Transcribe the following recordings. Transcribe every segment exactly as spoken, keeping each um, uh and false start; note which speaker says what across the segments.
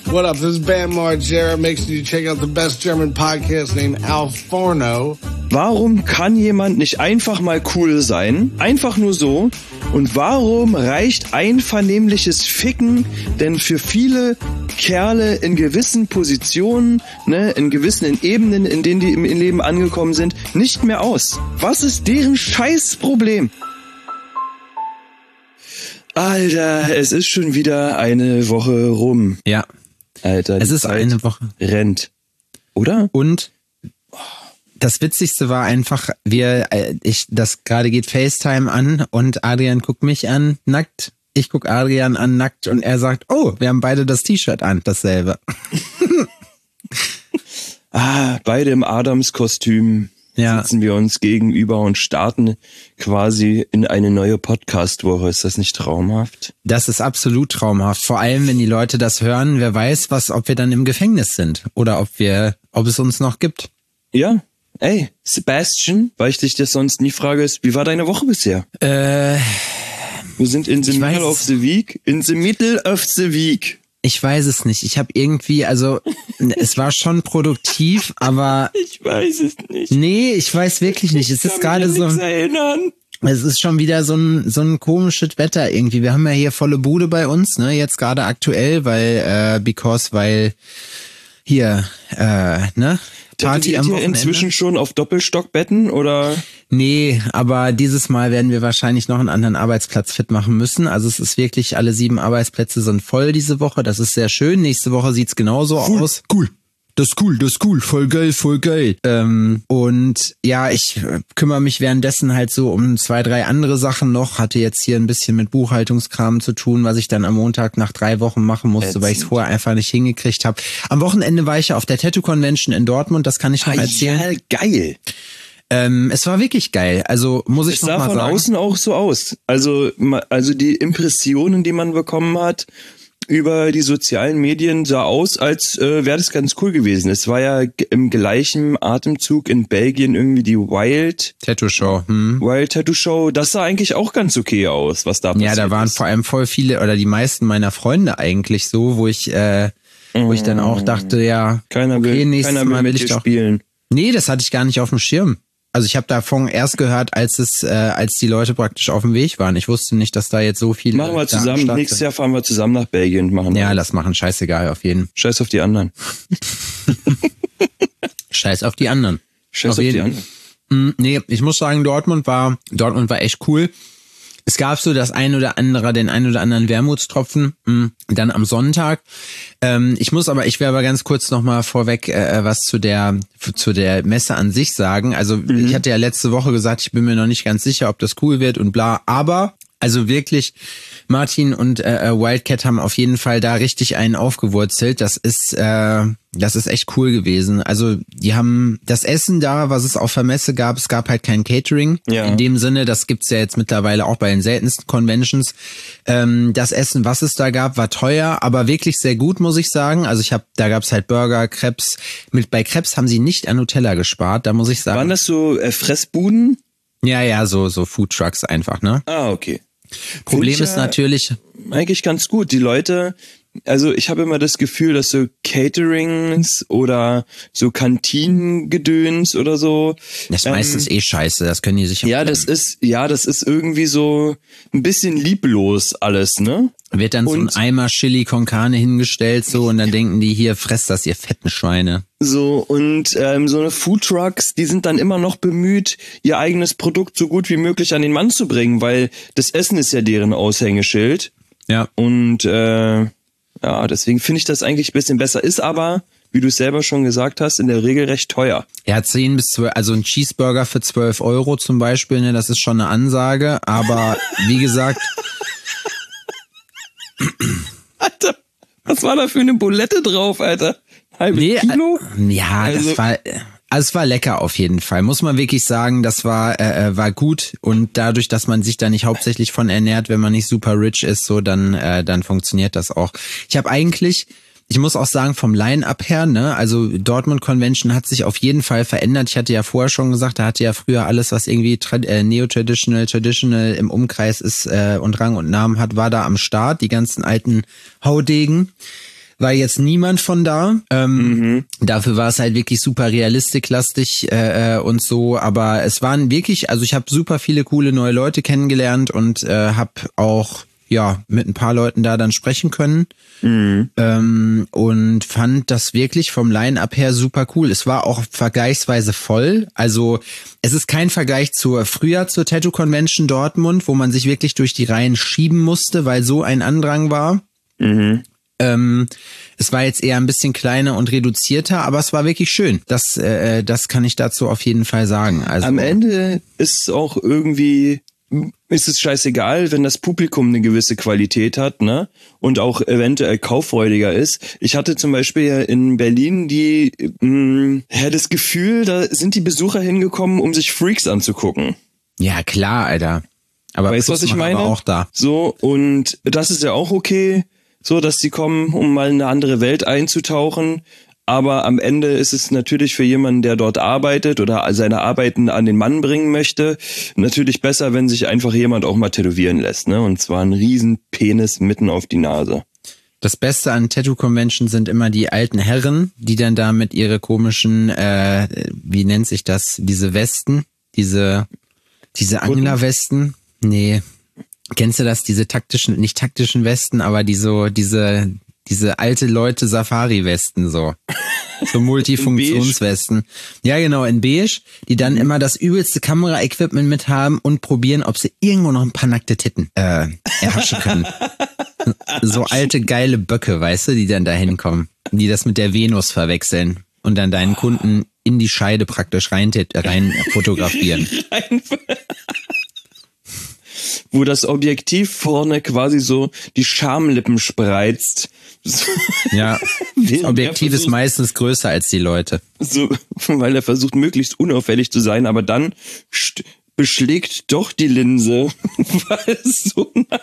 Speaker 1: What up? This is Bam Margera. Make sure you check out the best German podcast named Al Forno.
Speaker 2: Warum kann jemand nicht einfach mal cool sein? Einfach nur so. Und warum reicht einvernehmliches Ficken denn für viele Kerle in gewissen Positionen, ne, in gewissen Ebenen, in denen die im Leben angekommen sind, nicht mehr aus? Was ist deren Scheißproblem? Alter, es ist schon wieder eine Woche rum.
Speaker 3: Ja.
Speaker 2: Alter,
Speaker 3: es ist Zeit eine Woche.
Speaker 2: Rennt. Oder?
Speaker 3: Und das Witzigste war einfach, wir, ich, das gerade geht FaceTime an und Adrian guckt mich an, nackt. Ich guck Adrian an, nackt und er sagt, oh, wir haben beide das T-Shirt an, dasselbe.
Speaker 2: ah, beide im Adams-Kostüm. Ja. Sitzen wir uns gegenüber und starten quasi in eine neue Podcast-Woche. Ist das nicht traumhaft?
Speaker 3: Das ist absolut traumhaft. Vor allem, wenn die Leute das hören, wer weiß, was, ob wir dann im Gefängnis sind oder ob wir, ob es uns noch gibt.
Speaker 2: Ja. Ey, Sebastian, weil ich dich das sonst nie frage, ist, wie war deine Woche bisher?
Speaker 3: Äh,
Speaker 2: wir sind in the middle of the week. In the middle of the week.
Speaker 3: Ich weiß es nicht. Ich habe irgendwie, also es war schon produktiv, aber
Speaker 2: ich weiß es nicht.
Speaker 3: Nee, ich weiß wirklich nicht. Es
Speaker 2: ich
Speaker 3: ist gerade so.
Speaker 2: Erinnern.
Speaker 3: Es ist schon wieder so ein so ein komisches Wetter irgendwie. Wir haben ja hier volle Bude bei uns, ne? Jetzt gerade aktuell, weil äh, because weil hier äh, ne
Speaker 2: Party am Wochenende. Ihr inzwischen schon auf Doppelstockbetten oder?
Speaker 3: Nee, aber dieses Mal werden wir wahrscheinlich noch einen anderen Arbeitsplatz fit machen müssen. Also es ist wirklich, alle sieben Arbeitsplätze sind voll diese Woche. Das ist sehr schön. Nächste Woche sieht's genauso
Speaker 2: cool,
Speaker 3: aus.
Speaker 2: Cool.
Speaker 3: Das ist cool, das ist cool, voll geil, voll geil. Ähm, und ja, ich kümmere mich währenddessen halt so um zwei, drei andere Sachen noch. Hatte jetzt hier ein bisschen mit Buchhaltungskram zu tun, was ich dann am Montag nach drei Wochen machen musste, Ätzend. weil ich es vorher einfach nicht hingekriegt habe. Am Wochenende war ich ja auf der Tattoo Convention in Dortmund, das kann ich noch ah, erzählen.
Speaker 2: Ja, geil.
Speaker 3: Ähm, es war wirklich geil. Also muss ich noch mal sagen. Es sah
Speaker 2: von außen auch so aus. Also, also die Impressionen, die man bekommen hat über die sozialen Medien, sah aus, als äh, wäre das ganz cool gewesen. Es war ja im gleichen Atemzug in Belgien irgendwie die Wild
Speaker 3: Tattoo Show. Hm.
Speaker 2: Wild Tattoo Show. Das sah eigentlich auch ganz okay aus, was da passiert ist.
Speaker 3: Ja, da waren
Speaker 2: ist.
Speaker 3: vor allem voll viele oder die meisten meiner Freunde eigentlich so, wo ich, äh, wo ich dann auch dachte, ja,
Speaker 2: keiner
Speaker 3: okay,
Speaker 2: will,
Speaker 3: nächstes
Speaker 2: keiner will
Speaker 3: Mal
Speaker 2: mit
Speaker 3: will ich
Speaker 2: dir
Speaker 3: doch
Speaker 2: spielen.
Speaker 3: Nee, das hatte ich gar nicht auf dem Schirm. Also ich habe davon erst gehört, als es, äh, als die Leute praktisch auf dem Weg waren. Ich wusste nicht, dass da jetzt so viele.
Speaker 2: Machen wir zusammen. Nächstes Jahr fahren wir zusammen nach Belgien und machen.
Speaker 3: Ja, das machen. Scheißegal, auf jeden.
Speaker 2: Scheiß auf die anderen.
Speaker 3: Scheiß auf die anderen.
Speaker 2: Scheiß auf, auf die anderen.
Speaker 3: Mm, nee, ich muss sagen, Dortmund war, Dortmund war echt cool. Es gab so das ein oder andere, den ein oder anderen Wermutstropfen, mh, dann am Sonntag. Ähm, ich muss aber, ich will aber ganz kurz nochmal vorweg äh, was zu der zu der Messe an sich sagen. Also mhm. ich hatte ja letzte Woche gesagt, ich bin mir noch nicht ganz sicher, ob das cool wird und bla, aber also wirklich, Martin und äh, Wildcat haben auf jeden Fall da richtig einen aufgewurzelt. Das ist äh, das ist echt cool gewesen. Also die haben das Essen da, was es auf der Messe gab, es gab halt kein Catering. Ja. In dem Sinne, das gibt's ja jetzt mittlerweile auch bei den seltensten Conventions. Ähm, das Essen, was es da gab, war teuer, aber wirklich sehr gut, muss ich sagen. Also ich habe, da gab's halt Burger, Crepes. Mit bei Crepes haben sie nicht an Nutella gespart, da muss ich sagen.
Speaker 2: Waren das so äh, Fressbuden?
Speaker 3: Ja, ja, so so Food Trucks einfach, ne?
Speaker 2: Ah, okay.
Speaker 3: Problem ist natürlich
Speaker 2: eigentlich ganz gut. Die Leute, also ich habe immer das Gefühl, dass so Caterings oder so Kantinengedöns oder so.
Speaker 3: Das ist ähm, meistens eh scheiße, das können die sich
Speaker 2: ja, das ist, ja, das ist irgendwie so ein bisschen lieblos alles, ne?
Speaker 3: Wird dann und, so ein Eimer Chili con Carne hingestellt so und dann denken die, hier, fresst das, ihr fetten Schweine.
Speaker 2: So, und ähm, so eine Foodtrucks, die sind dann immer noch bemüht, ihr eigenes Produkt so gut wie möglich an den Mann zu bringen, weil das Essen ist ja deren Aushängeschild.
Speaker 3: Ja.
Speaker 2: Und äh, ja, deswegen finde ich das eigentlich ein bisschen besser. Ist aber, wie du es selber schon gesagt hast, in der Regel recht teuer.
Speaker 3: Ja, zehn bis zwölf, also ein Cheeseburger für zwölf Euro zum Beispiel, ne, das ist schon eine Ansage, aber wie gesagt...
Speaker 2: Alter, was war da für eine Bulette drauf, Alter? Halbes
Speaker 3: nee,
Speaker 2: Kilo?
Speaker 3: Ja, also, das war, also es war lecker auf jeden Fall. Muss man wirklich sagen, das war, äh, war gut und dadurch, dass man sich da nicht hauptsächlich von ernährt, wenn man nicht super rich ist, so dann, äh, dann funktioniert das auch. Ich habe eigentlich, ich muss auch sagen, vom Line-Up her, ne, also Dortmund Convention hat sich auf jeden Fall verändert. Ich hatte ja vorher schon gesagt, da hatte ja früher alles, was irgendwie tra- äh, neo-traditional, traditional im Umkreis ist äh, und Rang und Namen hat, war da am Start. Die ganzen alten Haudegen. war jetzt niemand von da. Ähm, mhm. Dafür war es halt wirklich super realistiklastig äh, und so. Aber es waren wirklich, also ich habe super viele coole neue Leute kennengelernt und äh, habe auch ja mit ein paar Leuten da dann sprechen können. Mhm. Ähm, und fand das wirklich vom Line-Up her super cool. Es war auch vergleichsweise voll. Also es ist kein Vergleich zur früher zur Tattoo Convention Dortmund, wo man sich wirklich durch die Reihen schieben musste, weil so ein Andrang war. Mhm. Ähm, es war jetzt eher ein bisschen kleiner und reduzierter, aber es war wirklich schön. Das, äh, das kann ich dazu auf jeden Fall sagen. Also
Speaker 2: am Ende ist auch irgendwie ist es scheißegal, wenn das Publikum eine gewisse Qualität hat, ne? Und auch eventuell kauffreudiger ist. Ich hatte zum Beispiel in Berlin die, mh, ja, das Gefühl, da sind die Besucher hingekommen, um sich Freaks anzugucken.
Speaker 3: Ja, klar, Alter. Aber
Speaker 2: weißt du, was ich meine?
Speaker 3: Auch da.
Speaker 2: So, und das ist ja auch okay, so, dass die kommen, um mal in eine andere Welt einzutauchen. Aber am Ende ist es natürlich für jemanden, der dort arbeitet oder seine Arbeiten an den Mann bringen möchte, natürlich besser, wenn sich einfach jemand auch mal tätowieren lässt, ne? Und zwar einen riesen Penis mitten auf die Nase.
Speaker 3: Das Beste an Tattoo-Convention sind immer die alten Herren, die dann da mit ihre komischen, äh, wie nennt sich das, diese Westen, diese, diese Anglerwesten? Nee. Kennst du das? Diese taktischen, nicht taktischen Westen, aber die so, diese, diese alte Leute Safari-Westen so. So Multifunktionswesten. Ja, genau, in beige, die dann immer das übelste Kamera-Equipment mit haben und probieren, ob sie irgendwo noch ein paar nackte Titten äh, erhaschen können. So alte, geile Böcke, weißt du, die dann da hinkommen. Die das mit der Venus verwechseln und dann deinen Kunden in die Scheide praktisch rein, rein fotografieren.
Speaker 2: Wo das Objektiv vorne quasi so die Schamlippen spreizt.
Speaker 3: Ja, das Objektiv versucht, ist meistens größer als die Leute.
Speaker 2: So, weil er versucht, möglichst unauffällig zu sein, aber dann st- beschlägt doch die Linse. Weil es so nah.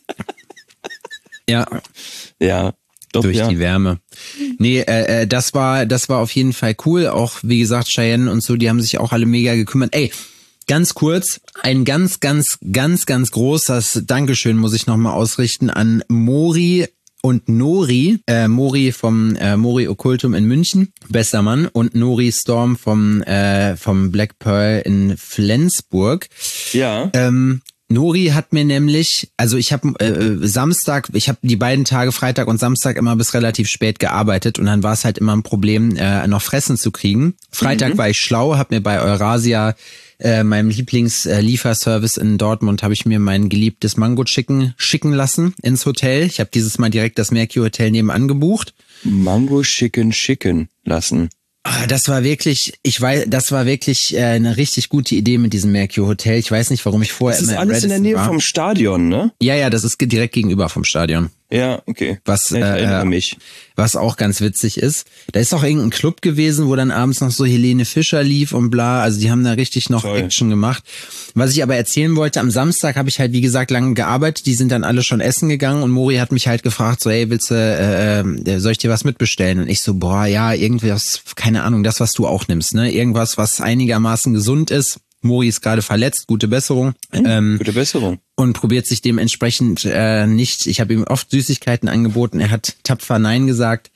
Speaker 3: Ja.
Speaker 2: Ja. Doch,
Speaker 3: durch
Speaker 2: ja.
Speaker 3: die Wärme. Nee, äh, äh, das war, das war auf jeden Fall cool. Auch, wie gesagt, Cheyenne und so, die haben sich auch alle mega gekümmert. Ey, ganz kurz, ein ganz, ganz, ganz, ganz großes Dankeschön muss ich nochmal ausrichten an Mori und Nori. Äh, Mori vom äh, Mori Okkultum in München, bester Mann, und Nori Storm vom, äh, vom Black Pearl in Flensburg.
Speaker 2: Ja.
Speaker 3: Ähm, Nori hat mir nämlich, also ich habe äh, Samstag, ich habe die beiden Tage Freitag und Samstag immer bis relativ spät gearbeitet und dann war es halt immer ein Problem, äh, noch Fressen zu kriegen. Freitag mhm. war ich schlau, habe mir bei Eurasia, äh, meinem Lieblingslieferservice in Dortmund, habe ich mir mein geliebtes Mango Chicken schicken lassen ins Hotel. Ich habe dieses Mal direkt das Mercure Hotel nebenan gebucht.
Speaker 2: Mango Chicken schicken lassen.
Speaker 3: Das war wirklich, ich weiß, das war wirklich äh, eine richtig gute Idee mit diesem Mercure Hotel. Ich weiß nicht, warum ich vorher
Speaker 2: immer. Das ist alles
Speaker 3: in
Speaker 2: der Nähe war. Vom Stadion, ne?
Speaker 3: Ja, ja, das ist direkt gegenüber vom Stadion.
Speaker 2: Ja, okay.
Speaker 3: Was,
Speaker 2: ich erinnere
Speaker 3: äh,
Speaker 2: mich.
Speaker 3: Was auch ganz witzig ist. Da ist auch irgendein Club gewesen, wo dann abends noch so Helene Fischer lief und bla. Also die haben da richtig noch Toll. Action gemacht. Was ich aber erzählen wollte, am Samstag habe ich halt, wie gesagt, lange gearbeitet. Die sind dann alle schon essen gegangen und Mori hat mich halt gefragt, so, hey, willst du, äh, soll ich dir was mitbestellen? Und ich so, boah, ja, irgendwas, keine Ahnung, das, was du auch nimmst, ne? Irgendwas, was einigermaßen gesund ist. Mori ist gerade verletzt, gute Besserung.
Speaker 2: Hm, ähm, gute Besserung.
Speaker 3: Und probiert sich dementsprechend äh, nicht. Ich habe ihm oft Süßigkeiten angeboten, er hat tapfer Nein gesagt.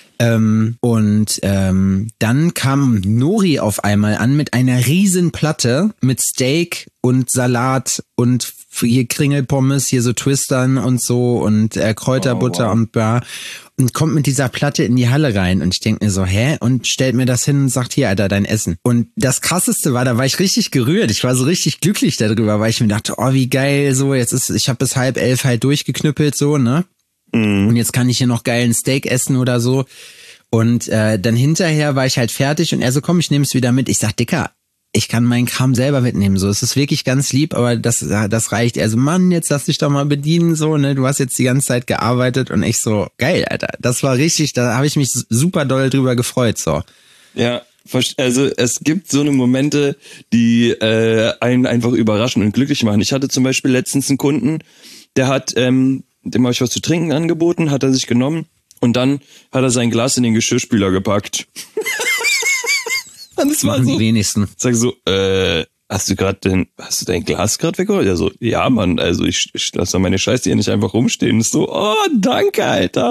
Speaker 3: Ähm, und ähm, dann kam Nori auf einmal an mit einer riesen Platte mit Steak und Salat und hier Kringelpommes, hier so Twistern und so und äh, Kräuterbutter oh, wow. und bla. Und kommt mit dieser Platte in die Halle rein und ich denke mir so, hä? Und stellt mir das hin und sagt, hier, Alter, dein Essen. Und das Krasseste war, da war ich richtig gerührt. Ich war so richtig glücklich darüber, weil ich mir dachte, oh, wie geil, so, jetzt ist, ich habe bis halb elf halt durchgeknüppelt, so, ne? Mhm. Und jetzt kann ich hier noch geilen Steak essen oder so. Und äh, dann hinterher war ich halt fertig und er so, komm, ich nehme es wieder mit. Ich sag, Dicker, ich kann meinen Kram selber mitnehmen, so. Es ist wirklich ganz lieb, aber das das reicht. Also, Mann, jetzt lass dich doch mal bedienen, so, ne? Du hast jetzt die ganze Zeit gearbeitet und ich so, geil, Alter. Das war richtig, da habe ich mich super doll drüber gefreut, so.
Speaker 2: Ja, also es gibt so eine Momente, die äh, einen einfach überraschen und glücklich machen. Ich hatte zum Beispiel letztens einen Kunden, der hat, ähm, dem habe ich was zu trinken angeboten, hat er sich genommen und dann hat er sein Glas in den Geschirrspüler gepackt.
Speaker 3: Das war so. Die wenigsten.
Speaker 2: Sag so, äh, hast du gerade den, hast du dein Glas gerade weggeholt? Ja, so, ja, Mann, also ich, ich lasse meine Scheiße hier nicht einfach rumstehen. Ist so, oh, danke, Alter.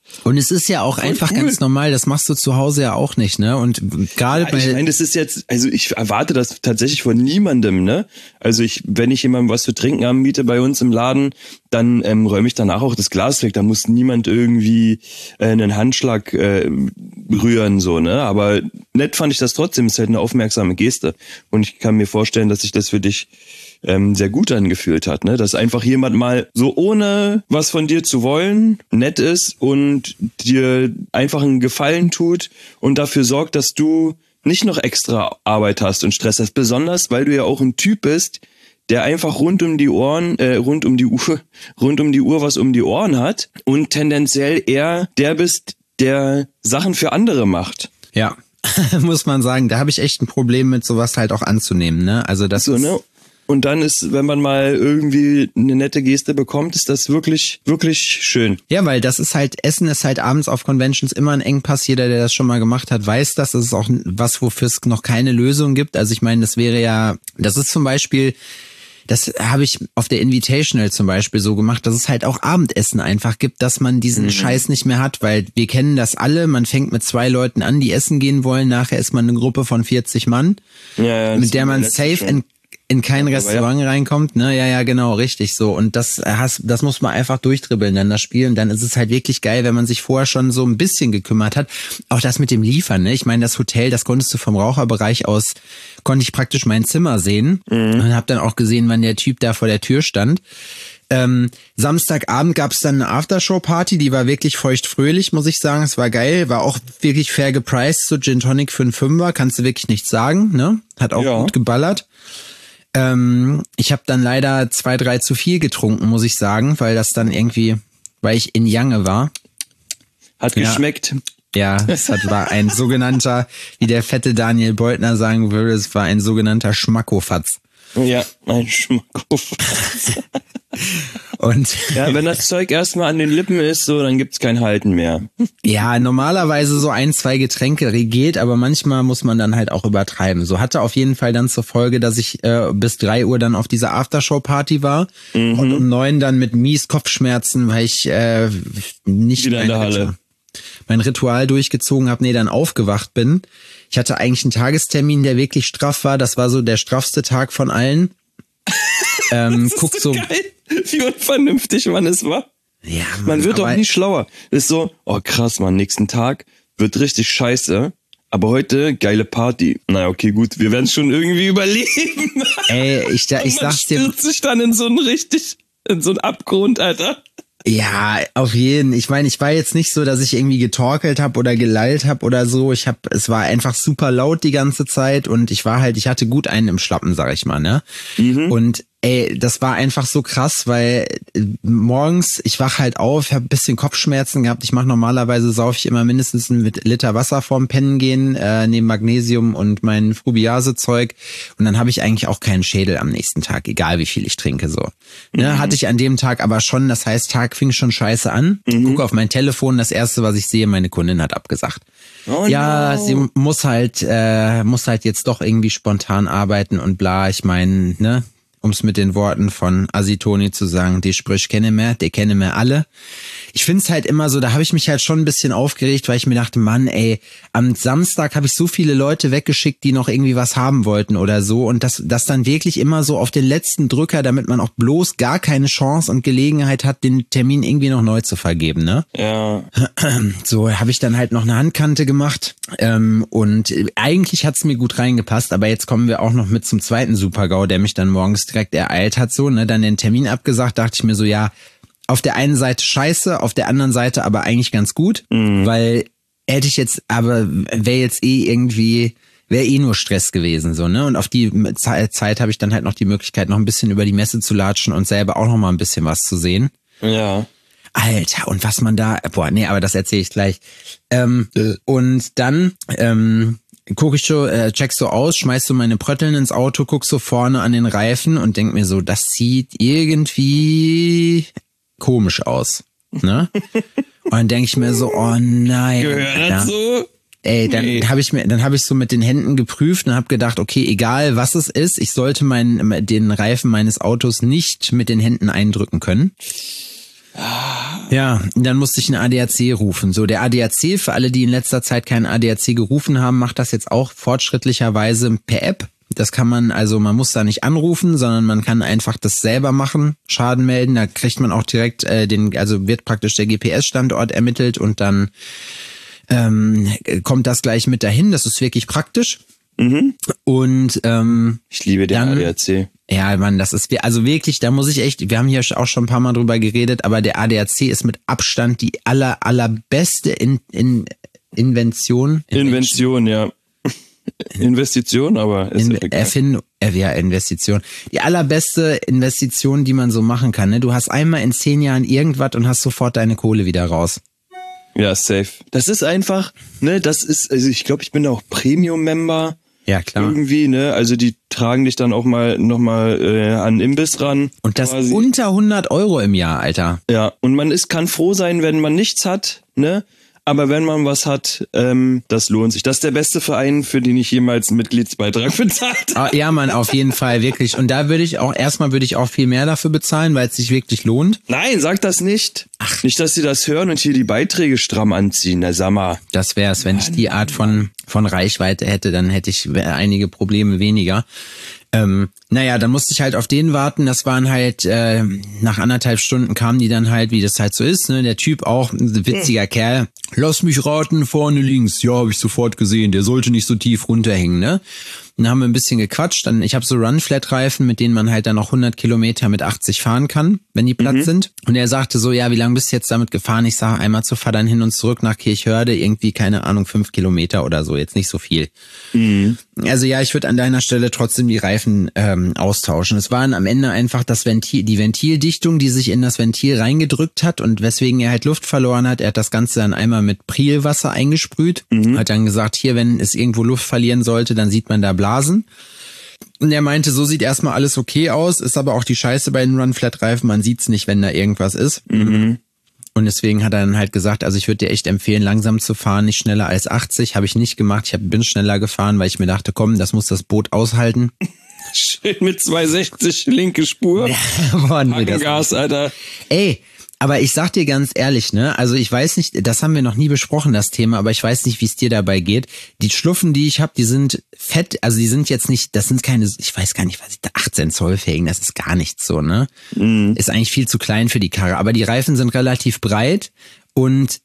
Speaker 3: Und es ist ja auch
Speaker 2: Voll
Speaker 3: einfach
Speaker 2: cool.
Speaker 3: ganz normal, das machst du zu Hause ja auch nicht, ne? Und gerade
Speaker 2: Ja,
Speaker 3: bei...
Speaker 2: ich meine, das ist jetzt, also ich erwarte das tatsächlich von niemandem, ne? Also ich, wenn ich jemandem was zu trinken anbiete bei uns im Laden, dann ähm, räume ich danach auch das Glas weg. Da muss niemand irgendwie äh, einen Handschlag äh, rühren, so, ne? Aber nett fand ich das trotzdem. Es ist halt eine aufmerksame Geste. Und ich kann mir vorstellen, dass sich das für dich ähm, sehr gut angefühlt hat, ne? Dass einfach jemand mal so ohne was von dir zu wollen nett ist und dir einfach einen Gefallen tut und dafür sorgt, dass du nicht noch extra Arbeit hast und Stress hast. Besonders, weil du ja auch ein Typ bist, der einfach rund um die Ohren, äh, rund um die Uhr, rund um die Uhr was um die Ohren hat und tendenziell eher der bist, der Sachen für andere macht.
Speaker 3: Ja, muss man sagen, da habe ich echt ein Problem mit, sowas halt auch anzunehmen, ne? Also das
Speaker 2: So,
Speaker 3: ist...
Speaker 2: ne? Und dann ist, wenn man mal irgendwie eine nette Geste bekommt, ist das wirklich, wirklich schön.
Speaker 3: Ja, weil das ist halt, Essen ist halt abends auf Conventions immer ein Engpass. Jeder, der das schon mal gemacht hat, weiß das. Das ist auch was, wofür es noch keine Lösung gibt. Also ich meine, das wäre ja, das ist zum Beispiel, das habe ich auf der Invitational zum Beispiel so gemacht, dass es halt auch Abendessen einfach gibt, dass man diesen mhm. Scheiß nicht mehr hat, weil wir kennen das alle. Man fängt mit zwei Leuten an, die essen gehen wollen. Nachher ist man eine Gruppe von vierzig Mann,
Speaker 2: ja, ja,
Speaker 3: mit der man safe in in kein Restaurant ja. reinkommt, ne? Ja, ja, genau, richtig so. Und das hast, das muss man einfach durchdribbeln, dann das Spiel. Und dann ist es halt wirklich geil, wenn man sich vorher schon so ein bisschen gekümmert hat. Auch das mit dem Liefern, ne? Ich meine, das Hotel, das konntest du vom Raucherbereich aus, konnte ich praktisch mein Zimmer sehen. Mhm. Und hab dann auch gesehen, wann der Typ da vor der Tür stand. Ähm, Samstagabend gab's dann eine Aftershow-Party, die war wirklich feuchtfröhlich, muss ich sagen. Es war geil, war auch wirklich fair gepriced, so Gin Tonic für einen Fünfer, kannst du wirklich nichts sagen, ne? Hat auch ja. gut geballert. Ähm, ich habe dann leider zwei, drei zu viel getrunken, muss ich sagen, weil das dann irgendwie, weil ich in Jange war.
Speaker 2: Hat geschmeckt.
Speaker 3: Ja, es hat, war ein sogenannter, wie der fette Daniel Beutner sagen würde, es war ein sogenannter Schmackofatz.
Speaker 2: Ja, ein Schmackofatz.
Speaker 3: Und
Speaker 2: ja, wenn das Zeug erstmal an den Lippen ist, so, dann gibt's kein Halten mehr.
Speaker 3: Ja, normalerweise so ein, zwei Getränke geht, aber manchmal muss man dann halt auch übertreiben. So hatte auf jeden Fall dann zur Folge, dass ich äh, bis drei Uhr dann auf dieser Aftershow-Party war mhm. und um neun dann mit mies Kopfschmerzen, weil ich äh, nicht
Speaker 2: wieder in der Halle
Speaker 3: mein Ritual durchgezogen habe, nee, dann aufgewacht bin. Ich hatte eigentlich einen Tagestermin, der wirklich straff war. Das war so der straffste Tag von allen. ähm,
Speaker 2: das
Speaker 3: guck
Speaker 2: ist so,
Speaker 3: so
Speaker 2: geil, wie unvernünftig man es war.
Speaker 3: Ja, Mann,
Speaker 2: man wird doch nie schlauer. Ist so, oh krass, man, nächsten Tag wird richtig scheiße. Aber heute geile Party. Na okay, gut, wir werden es schon irgendwie überleben.
Speaker 3: Ey, ich, da, ich sag's dir.
Speaker 2: Man stürzt sich dann in so einen richtig, in so einen Abgrund, Alter.
Speaker 3: Ja, auf jeden. Ich meine, ich war jetzt nicht so, dass ich irgendwie getorkelt habe oder gelallt habe oder so. Ich habe, es war einfach super laut die ganze Zeit und ich war halt, ich hatte gut einen im Schlappen, sag ich mal, ne? Mhm. Und ey, das war einfach so krass, weil morgens, ich wach halt auf, habe ein bisschen Kopfschmerzen gehabt. Ich mache normalerweise, saufe ich immer mindestens einen Liter Wasser vorm Pennen gehen, äh, neben Magnesium und mein Frubiase-Zeug. Und dann habe ich eigentlich auch keinen Schädel am nächsten Tag, egal wie viel ich trinke, so. Mhm. Ne, hatte ich an dem Tag aber schon, das heißt, Tag fing schon scheiße an. Mhm. Gucke auf mein Telefon, das erste, was ich sehe, meine Kundin hat abgesagt. Oh ja, no. Sie muss halt, äh, muss halt jetzt doch irgendwie spontan arbeiten und bla. Ich meine, ne, um es mit den Worten von Asitoni zu sagen, die Sprüche kenne mehr, die kenne mehr alle. Ich find's halt immer so, da habe ich mich halt schon ein bisschen aufgeregt, weil ich mir dachte, Mann, ey, am Samstag habe ich so viele Leute weggeschickt, die noch irgendwie was haben wollten oder so und das, das dann wirklich immer so auf den letzten Drücker, damit man auch bloß gar keine Chance und Gelegenheit hat, den Termin irgendwie noch neu zu vergeben, ne?
Speaker 2: Ja.
Speaker 3: So habe ich dann halt noch eine Handkante gemacht ähm, und eigentlich hat's mir gut reingepasst, aber jetzt kommen wir auch noch mit zum zweiten Super-GAU, der mich dann morgens direkt ereilt hat, so, ne, dann den Termin abgesagt, dachte ich mir so, ja, auf der einen Seite scheiße, auf der anderen Seite aber eigentlich ganz gut, mhm. weil hätte ich jetzt, aber wäre jetzt eh irgendwie, wäre eh nur Stress gewesen, so, ne, und auf die Zeit, Zeit habe ich dann halt noch die Möglichkeit, noch ein bisschen über die Messe zu latschen und selber auch noch mal ein bisschen was zu sehen.
Speaker 2: Ja.
Speaker 3: Alter, und was man da, boah, nee, aber das erzähle ich gleich. Ähm, äh. Und dann, ähm, guck ich so, äh, checkst so aus, schmeißt so meine Prötteln ins Auto, guck so vorne an den Reifen und denk mir so, das sieht irgendwie komisch aus, ne? Und dann denk ich mir so, oh nein.
Speaker 2: Gehört das so?
Speaker 3: Ey, dann nee. habe ich mir, dann habe ich so mit den Händen geprüft und habe gedacht, okay, egal was es ist, ich sollte meinen, den Reifen meines Autos nicht mit den Händen eindrücken können. Ja, dann musste ich einen A D A C rufen. So, der A D A C, für alle, die in letzter Zeit keinen A D A C gerufen haben, macht das jetzt auch fortschrittlicherweise per App. Das kann man, also man muss da nicht anrufen, sondern man kann einfach das selber machen, Schaden melden. Da kriegt man auch direkt äh, den, also wird praktisch der G P S-Standort ermittelt und dann ähm, kommt das gleich mit dahin. Das ist wirklich praktisch.
Speaker 2: Mhm.
Speaker 3: Und ähm,
Speaker 2: ich liebe den
Speaker 3: dann,
Speaker 2: A D A C.
Speaker 3: Ja, Mann, das ist, also wirklich, da muss ich echt, wir haben hier auch schon ein paar Mal drüber geredet, aber der A D A C ist mit Abstand die aller, allerbeste in, in, Invention.
Speaker 2: Invention, ja. Investition, aber ist
Speaker 3: in, Erfindung, äh, ja, Investition. Die allerbeste Investition, die man so machen kann. Ne? Du hast einmal in zehn Jahren irgendwas und hast sofort deine Kohle wieder raus.
Speaker 2: Ja, safe. Das ist einfach, ne, das ist, also ich glaube, ich bin da auch Premium-Member.
Speaker 3: Ja, klar.
Speaker 2: Irgendwie, ne, also die tragen dich dann auch mal nochmal äh, an den Imbiss ran.
Speaker 3: Und das
Speaker 2: quasi.
Speaker 3: Unter hundert Euro im Jahr, Alter.
Speaker 2: Ja, und man ist, kann froh sein, wenn man nichts hat, ne. Aber wenn man was hat, ähm, das lohnt sich. Das ist der beste Verein, für den ich jemals einen Mitgliedsbeitrag bezahlt habe.
Speaker 3: Ja, Mann, auf jeden Fall, wirklich. Und da würde ich auch, erstmal würde ich auch viel mehr dafür bezahlen, weil es sich wirklich lohnt.
Speaker 2: Nein, sag das nicht. Ach. Nicht, dass sie das hören und hier die Beiträge stramm anziehen. Na, sag mal.
Speaker 3: Das wär's, wenn ich die Art von, von Reichweite hätte, dann hätte ich einige Probleme weniger. Ähm, naja, dann musste ich halt auf den warten. Das waren halt, äh, nach anderthalb Stunden kamen die dann halt, wie das halt so ist, ne? Der Typ auch, ein witziger hm. Kerl. Lass mich raten, vorne links. Ja, habe ich sofort gesehen. Der sollte nicht so tief runterhängen, ne? Dann haben wir ein bisschen gequatscht. Dann, ich habe so Run-Flat-Reifen, mit denen man halt dann noch hundert Kilometer mit achtzig fahren kann, wenn die platt mhm. sind. Und er sagte so, ja, wie lange bist du jetzt damit gefahren? Ich sage, einmal zu Vatern hin und zurück nach Kirchhörde, irgendwie, keine Ahnung, fünf Kilometer oder so, jetzt nicht so viel. Mhm. Also ja, ich würde an deiner Stelle trotzdem die Reifen ähm, austauschen. Es waren am Ende einfach das Ventil, die Ventildichtung, die sich in das Ventil reingedrückt hat und weswegen er halt Luft verloren hat. Er hat das Ganze dann einmal mit Prielwasser eingesprüht, mhm. hat dann gesagt, hier, wenn es irgendwo Luft verlieren sollte, dann sieht man da Blasen. Und er meinte, so sieht erstmal alles okay aus, ist aber auch die Scheiße bei den Run-Flat-Reifen, man sieht's nicht, wenn da irgendwas ist.
Speaker 2: Mhm.
Speaker 3: Und deswegen hat er dann halt gesagt, also ich würde dir echt empfehlen, langsam zu fahren, nicht schneller als achtzig, habe ich nicht gemacht, ich hab, bin schneller gefahren, weil ich mir dachte, komm, das muss das Boot aushalten.
Speaker 2: Schön mit zweihundertsechzig linke Spur.
Speaker 3: Ja, boah, nee, das
Speaker 2: Gas, Alter.
Speaker 3: Ey, aber ich sag dir ganz ehrlich, ne, also ich weiß nicht, das haben wir noch nie besprochen, das Thema, aber ich weiß nicht, wie es dir dabei geht. Die Schluffen, die ich habe, die sind fett, also die sind jetzt nicht, das sind keine, ich weiß gar nicht, was ich da, achtzehn Zoll Felgen, das ist gar nichts so, ne? Mhm. Ist eigentlich viel zu klein für die Karre, aber die Reifen sind relativ breit und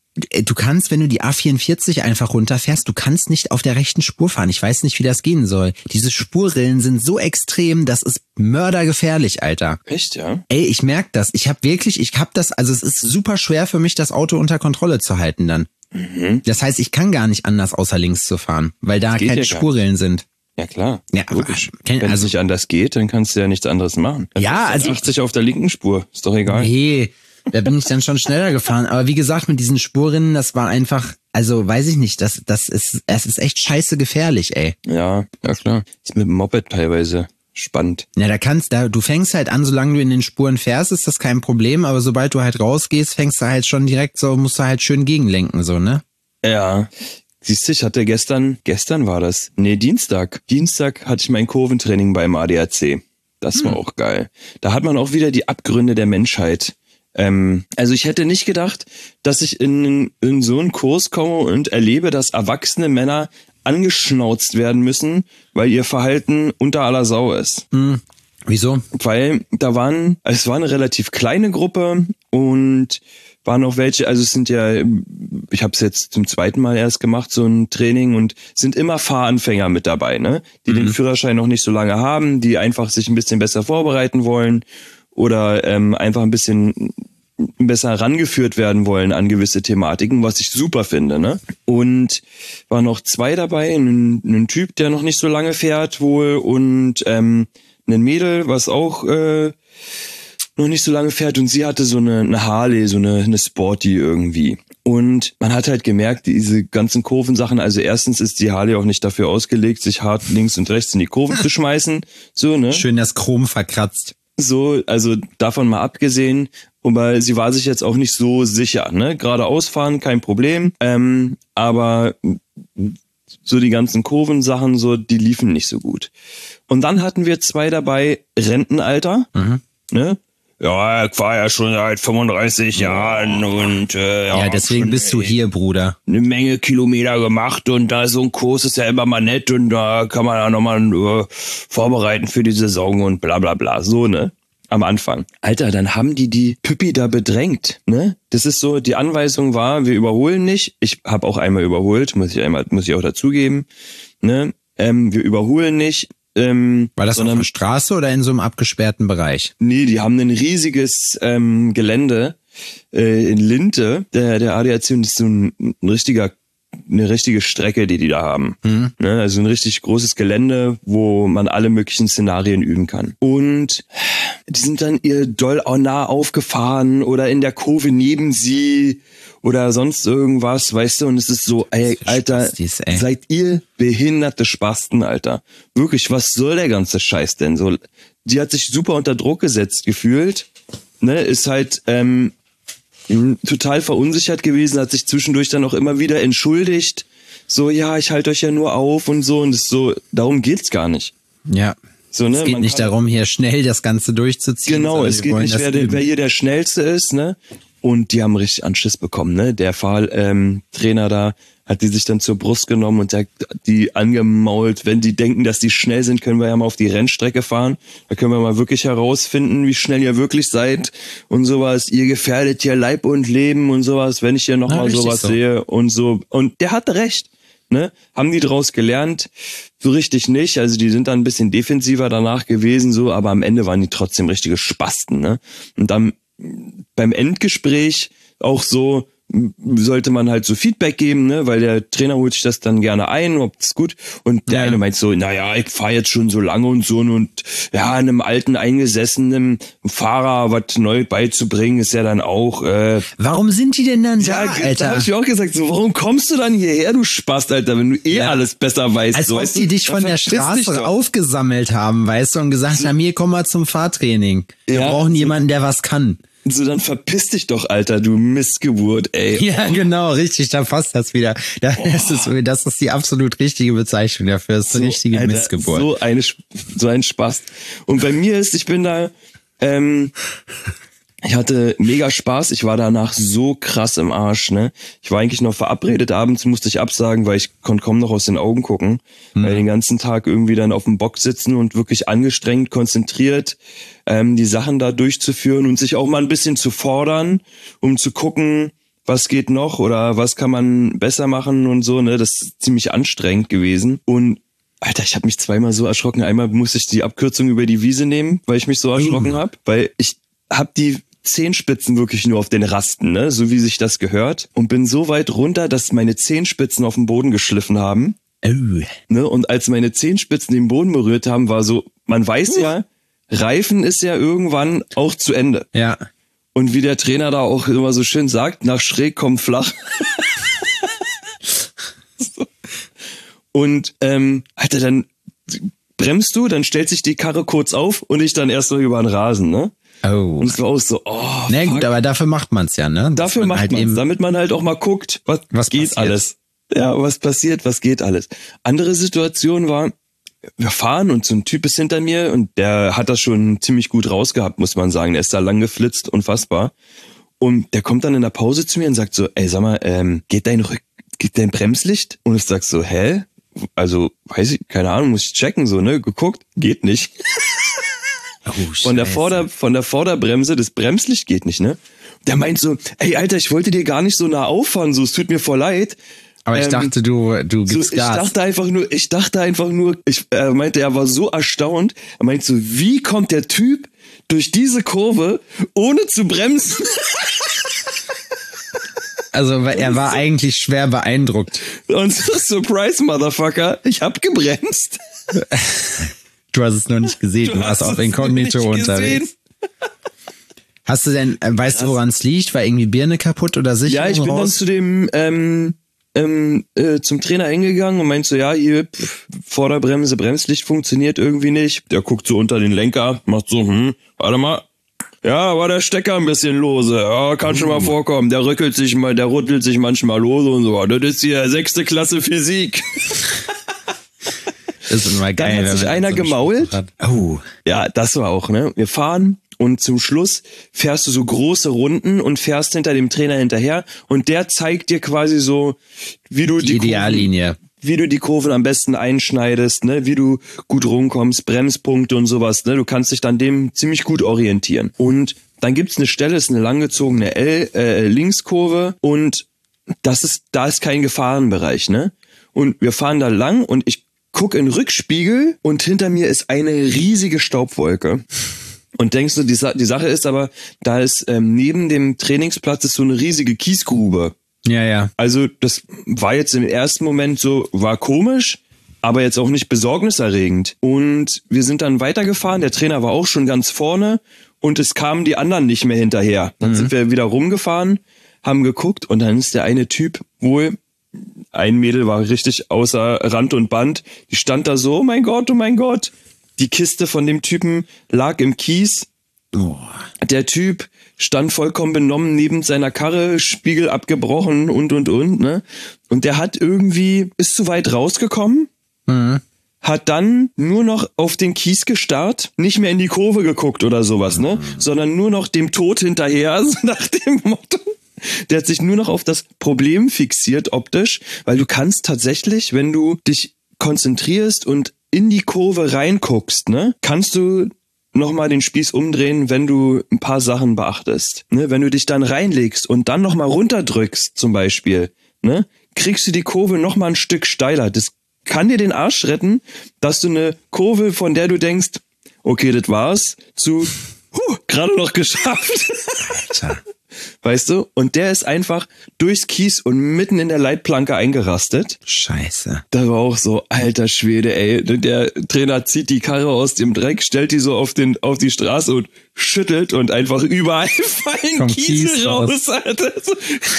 Speaker 3: du kannst, wenn du die A vierundvierzig einfach runterfährst, du kannst nicht auf der rechten Spur fahren. Ich weiß nicht, wie das gehen soll. Diese Spurrillen sind so extrem, das ist mördergefährlich, Alter.
Speaker 2: Echt, ja?
Speaker 3: Ey, ich merk das. Ich habe wirklich, ich hab das, also es ist super schwer für mich, das Auto unter Kontrolle zu halten dann. Mhm. Das heißt, ich kann gar nicht anders, außer links zu fahren, weil da keine ja Spurrillen sind.
Speaker 2: Ja, klar.
Speaker 3: Ja,
Speaker 2: logisch.
Speaker 3: Kenn,
Speaker 2: Wenn
Speaker 3: also,
Speaker 2: es nicht anders geht, dann kannst du ja nichts anderes machen. Dann
Speaker 3: ja, also
Speaker 2: achtzig auf der linken Spur, ist doch egal.
Speaker 3: Nee, da bin ich dann schon schneller gefahren. Aber wie gesagt, mit diesen Spurrinnen, das war einfach, also weiß ich nicht, das, das ist, es ist echt scheiße gefährlich, ey.
Speaker 2: Ja, ja klar. Ist mit dem Moped teilweise spannend.
Speaker 3: Ja, da kannst, da, du fängst halt an, solange du in den Spuren fährst, ist das kein Problem, aber sobald du halt rausgehst, fängst du halt schon direkt so, musst du halt schön gegenlenken, so, ne?
Speaker 2: Ja. Siehst du, ich hatte gestern, gestern war das, nee, Dienstag. Dienstag hatte ich mein Kurventraining beim A D A C. Das war hm. auch geil. Da hat man auch wieder die Abgründe der Menschheit. Ähm, also ich hätte nicht gedacht, dass ich in, in so einen Kurs komme und erlebe, dass erwachsene Männer angeschnauzt werden müssen, weil ihr Verhalten unter aller Sau ist.
Speaker 3: Hm. Wieso?
Speaker 2: Weil da waren, es war eine relativ kleine Gruppe und waren auch welche, also es sind ja, ich habe es jetzt zum zweiten Mal erst gemacht, so ein Training, und sind immer Fahranfänger mit dabei, ne? Die mhm. den Führerschein noch nicht so lange haben, die einfach sich ein bisschen besser vorbereiten wollen oder ähm, einfach ein bisschen besser rangeführt werden wollen an gewisse Thematiken, was ich super finde, ne? Und waren noch zwei dabei, ein, ein Typ, der noch nicht so lange fährt wohl, und ähm, ein Mädel, was auch äh, noch nicht so lange fährt, und sie hatte so eine, eine Harley, so eine, eine Sporty irgendwie. Und man hat halt gemerkt, diese ganzen Kurvensachen, also erstens ist die Harley auch nicht dafür ausgelegt, sich hart links und rechts in die Kurven zu schmeißen, so, ne?
Speaker 3: Schön das Chrom verkratzt.
Speaker 2: So, also davon mal abgesehen, aber sie war sich jetzt auch nicht so sicher, ne? Geradeaus fahren, kein Problem, ähm, aber so die ganzen Kurvensachen, so, die liefen nicht so gut. Und dann hatten wir zwei dabei, Rentenalter, mhm. ne? ja, ich war ja schon seit fünfunddreißig Jahren und äh, ja,
Speaker 3: Ja, deswegen
Speaker 2: schon,
Speaker 3: bist du
Speaker 2: ey,
Speaker 3: hier, Bruder.
Speaker 2: eine Menge Kilometer gemacht und da so ein Kurs ist ja immer mal nett und da kann man ja nochmal äh, vorbereiten für die Saison und bla bla bla, so, ne? Am Anfang. Alter, dann haben die die Püppi da bedrängt, ne? Das ist so, die Anweisung war, wir überholen nicht. Ich habe auch einmal überholt, muss ich einmal, muss ich auch dazugeben, ne? Ähm, wir überholen nicht. Ähm,
Speaker 3: War das
Speaker 2: sondern,
Speaker 3: auf der Straße oder in so einem abgesperrten Bereich?
Speaker 2: Nee, die haben ein riesiges ähm, Gelände äh, in Linte, der, der A D A C, und das ist so ein, ein richtiger eine richtige Strecke, die die da haben. Mhm. Ne, also ein richtig großes Gelände, wo man alle möglichen Szenarien üben kann. Und die sind dann ihr doll nah aufgefahren oder in der Kurve neben sie oder sonst irgendwas, weißt du, und es ist so, ey, Alter,
Speaker 3: Spastis, ey.
Speaker 2: seid ihr behinderte Spasten, Alter. Wirklich, was soll der ganze Scheiß denn? So, die hat sich super unter Druck gesetzt gefühlt, ne, ist halt, ähm, total verunsichert gewesen, hat sich zwischendurch dann auch immer wieder entschuldigt. So, ja, ich halte euch ja nur auf und so. Und das so, darum geht's gar nicht.
Speaker 3: Ja.
Speaker 2: So, ne?
Speaker 3: Es geht
Speaker 2: Man
Speaker 3: nicht
Speaker 2: kann,
Speaker 3: darum, hier schnell das Ganze durchzuziehen.
Speaker 2: Genau, es geht nicht, wer, der, wer hier der Schnellste ist, ne? Und die haben richtig Anschiss bekommen, ne? Der Fahr, ähm, Trainer da hat die sich dann zur Brust genommen und hat die angemault. Wenn die denken, dass die schnell sind, können wir ja mal auf die Rennstrecke fahren. Da können wir mal wirklich herausfinden, wie schnell ihr wirklich seid und sowas. Ihr gefährdet hier Leib und Leben und sowas, wenn ich hier nochmal sowas so. sehe und so. Und der hatte recht, ne? Haben die draus gelernt? So richtig nicht. Also die sind dann ein bisschen defensiver danach gewesen, so, aber am Ende waren die trotzdem richtige Spasten, ne? Und dann beim Endgespräch auch so, sollte man halt so Feedback geben, ne, weil der Trainer holt sich das dann gerne ein, ob das gut, und der ja. eine meint so, naja, ich fahre jetzt schon so lange und so, und ja, einem alten, eingesessenen Fahrer was neu beizubringen, ist ja dann auch, äh,
Speaker 3: warum sind die denn dann
Speaker 2: ja,
Speaker 3: da, Alter?
Speaker 2: Da hab ich auch gesagt, so, warum kommst du dann hierher, du Spast, Alter, wenn du eh ja. alles besser weißt.
Speaker 3: Als
Speaker 2: so,
Speaker 3: ob
Speaker 2: weißt
Speaker 3: die
Speaker 2: du,
Speaker 3: dich von der Straße aufgesammelt haben, weißt du, und gesagt haben, hier, komm mal zum Fahrtraining. Wir ja, brauchen jemanden, der was kann.
Speaker 2: So, dann verpiss dich doch, Alter, du Missgeburt, ey.
Speaker 3: Ja, genau, richtig, da passt das wieder. Das, oh. ist, das ist die absolut richtige Bezeichnung dafür, das ist eine so, richtige Alter, Missgeburt.
Speaker 2: So, eine, so ein Spaß. Und bei mir ist, ich bin da, ähm, ich hatte mega Spaß, ich war danach so krass im Arsch, ne. Ich war eigentlich noch verabredet, abends musste ich absagen, weil ich konnte kaum noch aus den Augen gucken, hm. weil den ganzen Tag irgendwie dann auf dem Bock sitzen und wirklich angestrengt, konzentriert, ähm, die Sachen da durchzuführen und sich auch mal ein bisschen zu fordern, um zu gucken, was geht noch oder was kann man besser machen und so, ne. Das ist ziemlich anstrengend gewesen. Und Alter, ich habe mich zweimal so erschrocken. Einmal musste ich die Abkürzung über die Wiese nehmen, weil ich mich so erschrocken uh. habe, weil ich hab die Zehenspitzen wirklich nur auf den Rasten, ne, so wie sich das gehört, und bin so weit runter, dass meine Zehenspitzen auf den Boden geschliffen haben.
Speaker 3: Oh.
Speaker 2: Ne, und als meine Zehenspitzen den Boden berührt haben, war so, man weiß uh. ja, Reifen ist ja irgendwann auch zu Ende.
Speaker 3: Ja.
Speaker 2: Und wie der Trainer da auch immer so schön sagt, nach schräg kommt flach. So. Und ähm, Alter, dann bremst du, dann stellt sich die Karre kurz auf und ich dann erst noch über den Rasen, ne?
Speaker 3: Oh.
Speaker 2: Und es war auch so, oh,
Speaker 3: na gut, aber dafür macht man's ja, ne?
Speaker 2: Dafür man macht halt man's, damit man halt auch mal guckt, was, was geht passiert. alles. Ja, was passiert, was geht alles. Andere Situation war, wir fahren und so ein Typ ist hinter mir und der hat das schon ziemlich gut rausgehabt, muss man sagen. Der ist da lang geflitzt, unfassbar. Und der kommt dann in der Pause zu mir und sagt so, ey, sag mal, ähm, geht dein Rück, geht dein Bremslicht? Und ich sag so, hä? Also, weiß ich, keine Ahnung, muss ich checken, so, ne? Geguckt, geht nicht. Oh, von der Vorder, von der Vorderbremse, das Bremslicht geht nicht, ne? Der meint so, ey, Alter, ich wollte dir gar nicht so nah auffahren, so, es tut mir voll leid.
Speaker 3: Aber ich ähm, dachte, du, du gibst
Speaker 2: so,
Speaker 3: Gas.
Speaker 2: Ich dachte einfach nur, ich dachte einfach nur, ich, er meinte, er war so erstaunt. Er meinte so, wie kommt der Typ durch diese Kurve, ohne zu bremsen?
Speaker 3: Also, er war eigentlich schwer beeindruckt.
Speaker 2: Und so, Surprise, Motherfucker, ich hab gebremst.
Speaker 3: Du hast es noch nicht gesehen, du, du warst auf Inkognito unterwegs. Hast du denn, weißt du, woran es liegt? War irgendwie Birne kaputt oder Sicherung
Speaker 2: Ja, ich bin
Speaker 3: raus?
Speaker 2: dann zu dem, ähm, ähm, äh, zum Trainer hingegangen und meinte so, ja, hier, pff, Vorderbremse, Bremslicht funktioniert irgendwie nicht. Der guckt so unter den Lenker, macht so, hm, warte mal. Ja, war der Stecker ein bisschen lose. Ja, kann schon mal vorkommen. Der rückelt sich mal, der rüttelt sich manchmal lose und so. Das ist hier sechste Klasse Physik.
Speaker 3: Das ist immer geil.
Speaker 2: Dann hat sich einer so gemault.
Speaker 3: Oh.
Speaker 2: Ja, das war auch, ne? Wir fahren Und zum Schluss fährst du so große Runden und fährst hinter dem Trainer hinterher und der zeigt dir quasi so, wie du
Speaker 3: Die
Speaker 2: die
Speaker 3: Ideallinie.
Speaker 2: Kurven, wie du die Kurven am besten einschneidest, ne, wie du gut rumkommst, Bremspunkte und sowas, ne, du kannst dich dann dem ziemlich gut orientieren. Und dann gibt's eine Stelle, ist eine langgezogene L, äh, Linkskurve und das ist, da ist kein Gefahrenbereich, ne? Und wir fahren da lang und ich guck in den Rückspiegel und hinter mir ist eine riesige Staubwolke. Und denkst du, die, Sa- die Sache ist aber, da ist ähm, neben dem Trainingsplatz ist so eine riesige Kiesgrube.
Speaker 3: Ja, ja.
Speaker 2: Also das war jetzt im ersten Moment so, war komisch, aber jetzt auch nicht besorgniserregend. Und wir sind dann weitergefahren, der Trainer war auch schon ganz vorne und es kamen die anderen nicht mehr hinterher. Dann mhm. sind wir wieder rumgefahren, haben geguckt und dann ist der eine Typ wohl, ein Mädel war richtig außer Rand und Band, die stand da so, oh mein Gott, oh mein Gott. Die Kiste von dem Typen lag im Kies.
Speaker 3: Oh.
Speaker 2: Der Typ stand vollkommen benommen neben seiner Karre, Spiegel abgebrochen und, und, und, ne? Und der hat irgendwie, ist zu weit rausgekommen,
Speaker 3: Mhm.
Speaker 2: hat dann nur noch auf den Kies gestarrt, nicht mehr in die Kurve geguckt oder sowas, ne? Mhm. Sondern nur noch dem Tod hinterher, also nach dem Motto. Der hat sich nur noch auf das Problem fixiert optisch, weil du kannst tatsächlich, wenn du dich konzentrierst und in die Kurve reinguckst, ne, kannst du nochmal den Spieß umdrehen, wenn du ein paar Sachen beachtest. Ne, wenn du dich dann reinlegst und dann nochmal runterdrückst zum Beispiel, ne, kriegst du die Kurve nochmal ein Stück steiler. Das kann dir den Arsch retten, dass du eine Kurve, von der du denkst, okay, das war's, zu huh, gerade noch geschafft.
Speaker 3: Alter.
Speaker 2: Weißt du? Und der ist einfach durchs Kies und mitten in der Leitplanke eingerastet.
Speaker 3: Scheiße.
Speaker 2: Da war auch so, alter Schwede, ey. Der Trainer zieht die Karre aus dem Dreck, stellt die so auf den auf die Straße und schüttelt und einfach überall fallen
Speaker 3: Vom
Speaker 2: Kiesel
Speaker 3: Kies
Speaker 2: raus,
Speaker 3: raus.
Speaker 2: Alter. So.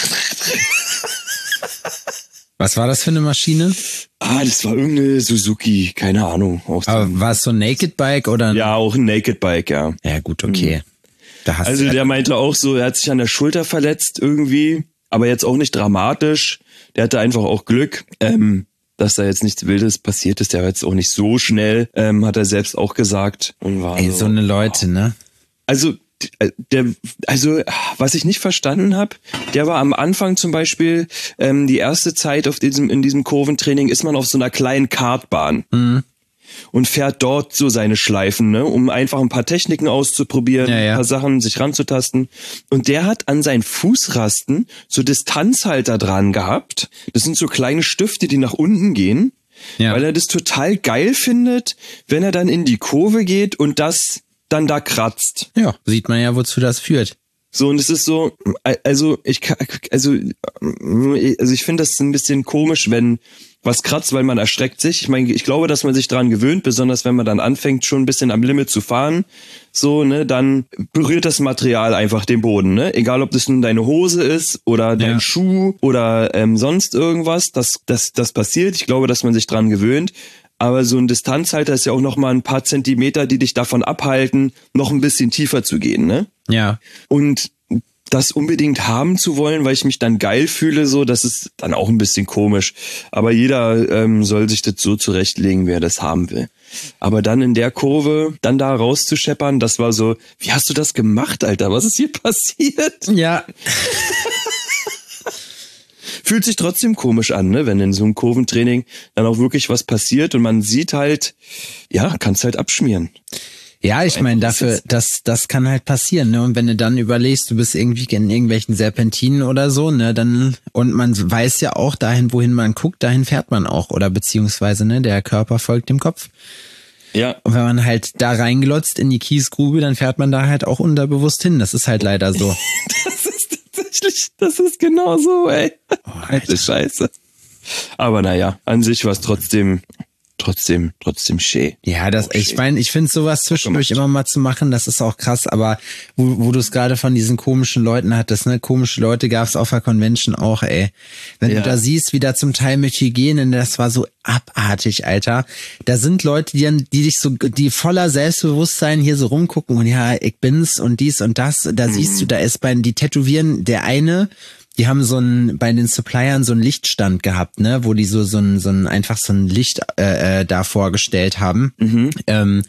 Speaker 3: Was war das für eine Maschine?
Speaker 2: Ah, das war irgendeine Suzuki, keine Ahnung. Auch so.
Speaker 3: Aber war es so ein Naked Bike oder?
Speaker 2: Ja, auch ein Naked Bike, ja.
Speaker 3: Ja, gut, okay. Mhm. Da hast
Speaker 2: Also
Speaker 3: du
Speaker 2: der meinte auch so, er hat sich an der Schulter verletzt irgendwie, aber jetzt auch nicht dramatisch. Der hatte einfach auch Glück, ähm, dass da jetzt nichts Wildes passiert ist. Der war jetzt auch nicht so schnell, ähm, hat er selbst auch gesagt. Und war
Speaker 3: Ey,
Speaker 2: so,
Speaker 3: so eine Leute, ne?
Speaker 2: Also der, also was ich nicht verstanden habe, der war am Anfang zum Beispiel ähm, die erste Zeit auf diesem in diesem Kurventraining ist man auf so einer kleinen Kartbahn.
Speaker 3: Mhm.
Speaker 2: Und fährt dort so seine Schleifen, ne, um einfach ein paar Techniken auszuprobieren,
Speaker 3: ja, ja.
Speaker 2: ein paar Sachen sich ranzutasten. Und der hat an seinen Fußrasten so Distanzhalter dran gehabt. Das sind so kleine Stifte, die nach unten gehen,
Speaker 3: ja.
Speaker 2: weil er das total geil findet, wenn er dann in die Kurve geht und das dann da kratzt.
Speaker 3: Ja, sieht man ja, wozu das führt.
Speaker 2: So, und es ist so, also ich also also ich finde das ein bisschen komisch, wenn was kratzt, weil man erschreckt sich. Ich meine, ich glaube, dass man sich daran gewöhnt, besonders wenn man dann anfängt, schon ein bisschen am Limit zu fahren, so, ne, dann berührt das Material einfach den Boden, ne? Egal, ob das nun deine Hose ist oder dein
Speaker 3: ja.
Speaker 2: Schuh oder ähm, sonst irgendwas, das, das, das passiert. Ich glaube, dass man sich dran gewöhnt. Aber so ein Distanzhalter ist ja auch noch mal ein paar Zentimeter, die dich davon abhalten, noch ein bisschen tiefer zu gehen, ne?
Speaker 3: Ja.
Speaker 2: Und das unbedingt haben zu wollen, weil ich mich dann geil fühle, so, das ist dann auch ein bisschen komisch. Aber jeder ähm, soll sich das so zurechtlegen, wer das haben will. Aber dann in der Kurve, dann da rauszuscheppern, das war so, wie hast du das gemacht, Alter? Was ist hier passiert?
Speaker 3: Ja.
Speaker 2: Fühlt sich trotzdem komisch an, ne, wenn in so einem Kurventraining dann auch wirklich was passiert und man sieht halt, ja, kannst halt abschmieren.
Speaker 3: Ja, ich meine, dafür, das, das kann halt passieren, ne? Und wenn du dann überlegst, du bist irgendwie in irgendwelchen Serpentinen oder so, ne, dann, und man weiß ja auch, dahin, wohin man guckt, dahin fährt man auch, oder beziehungsweise, ne, der Körper folgt dem Kopf.
Speaker 2: Ja.
Speaker 3: Und wenn man halt da reinglotzt in die Kiesgrube, dann fährt man da halt auch unterbewusst hin. Das ist halt leider so.
Speaker 2: Das ist tatsächlich, das ist genau so, ey.
Speaker 3: Oh,
Speaker 2: Alter Scheiße. Aber naja, an sich war es trotzdem, trotzdem, trotzdem schön.
Speaker 3: Ja, das,
Speaker 2: oh,
Speaker 3: ich meine, ich finde sowas zwischendurch immer mal zu machen, das ist auch krass, aber wo, wo du es gerade von diesen komischen Leuten hattest, ne, komische Leute gab's auf der Convention auch, ey. Wenn
Speaker 2: Ja.
Speaker 3: du da siehst, wie da zum Teil mit Hygiene, das war so abartig, Alter. Da sind Leute, die, die dich so, die voller Selbstbewusstsein hier so rumgucken und ja, ich bin's und dies und das, da mhm. siehst du, da ist bei, die tätowieren, der eine, die haben so ein, bei den Suppliern so einen Lichtstand gehabt, ne, wo die so, so ein, so ein, einfach so ein Licht, äh, äh da vorgestellt haben. Mhm. Ähm,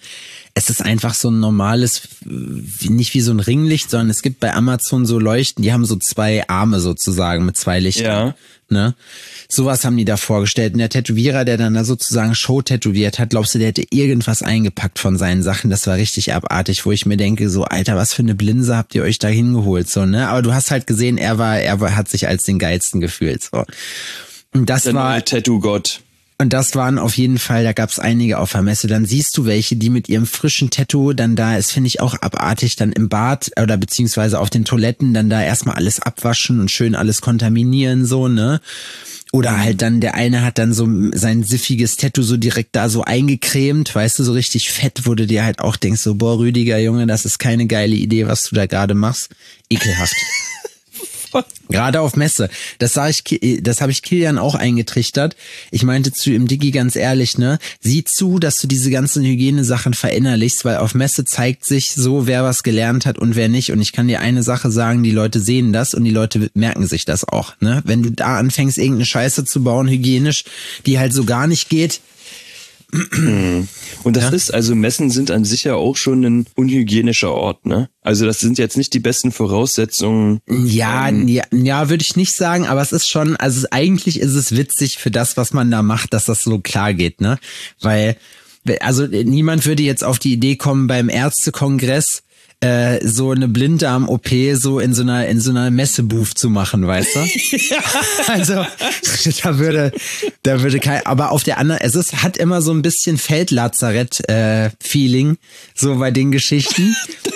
Speaker 3: es ist einfach so ein normales, nicht wie so ein Ringlicht, sondern es gibt bei Amazon so Leuchten, die haben so zwei Arme sozusagen mit zwei Lichtern.
Speaker 2: Ja.
Speaker 3: Ne? Sowas haben die da vorgestellt. Und der Tätowierer, der dann da sozusagen Show tätowiert hat, glaubst du, der hätte irgendwas eingepackt von seinen Sachen? Das war richtig abartig, wo ich mir denke, so, Alter, was für eine Blinse habt ihr euch da hingeholt, so, ne? Aber du hast halt gesehen, er war, er war, hat sich als den geilsten gefühlt, so. Und das
Speaker 2: Der
Speaker 3: war
Speaker 2: neue Tattoo-Gott.
Speaker 3: Und das waren auf jeden Fall, da gab's einige auf der Messe. Dann siehst du welche, die mit ihrem frischen Tattoo dann da ist, finde ich auch abartig, dann im Bad oder beziehungsweise auf den Toiletten dann da erstmal alles abwaschen und schön alles kontaminieren, so, ne? Oder halt dann, der eine hat dann so sein siffiges Tattoo so direkt da so eingecremt, weißt du, so richtig fett, wo du dir halt auch denkst, so, boah, Rüdiger, Junge, das ist keine geile Idee, was du da gerade machst. Ekelhaft. Gerade auf Messe. Das sag ich, das habe ich Kilian auch eingetrichtert. Ich meinte zu ihm, Diggi, ganz ehrlich, ne, sieh zu, dass du diese ganzen Hygienesachen verinnerlichst, weil auf Messe zeigt sich so, wer was gelernt hat und wer nicht. Und ich kann dir eine Sache sagen, die Leute sehen das und die Leute merken sich das auch, ne? Wenn du da anfängst, irgendeine Scheiße zu bauen, hygienisch, die halt so gar nicht geht.
Speaker 2: Und das
Speaker 3: Ja.
Speaker 2: ist, also Messen sind an sich ja auch schon ein unhygienischer Ort, ne? Also das sind jetzt nicht die besten Voraussetzungen.
Speaker 3: Ja, ja, ja, würde ich nicht sagen, aber es ist schon, also eigentlich ist es witzig für das, was man da macht, dass das so klar geht, ne? Weil, also niemand würde jetzt auf die Idee kommen, beim Ärztekongress äh, so eine Blinddarm-O P so in so einer in so einer Messebooth zu machen, weißt du? Also da würde da würde kein, aber auf der anderen, es ist, hat immer so ein bisschen Feldlazarett äh, Feeling so bei den Geschichten.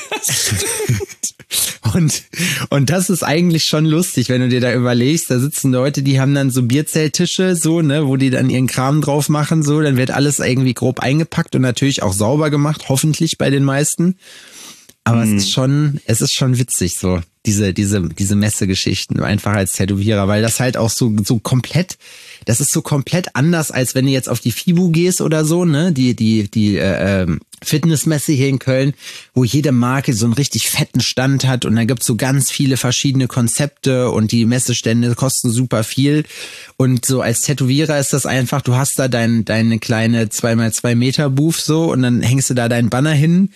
Speaker 3: Und, und das ist eigentlich schon lustig, wenn du dir da überlegst, da sitzen Leute, die haben dann so Bierzelttische, so, ne, wo die dann ihren Kram drauf machen, so, dann wird alles irgendwie grob eingepackt und natürlich auch sauber gemacht, hoffentlich bei den meisten. Aber mhm. es ist schon, es ist schon witzig, so, diese, diese, diese Messegeschichten, einfach als Tätowierer, weil das halt auch so, so komplett, das ist so komplett anders, als wenn du jetzt auf die FIBU gehst oder so, ne, die, die, die, äh, Fitnessmesse hier in Köln, wo jede Marke so einen richtig fetten Stand hat und da gibt's so ganz viele verschiedene Konzepte und die Messestände kosten super viel und so als Tätowierer ist das einfach, du hast da dein, deine kleine zwei mal zwei Meter Booth so und dann hängst du da deinen Banner hin,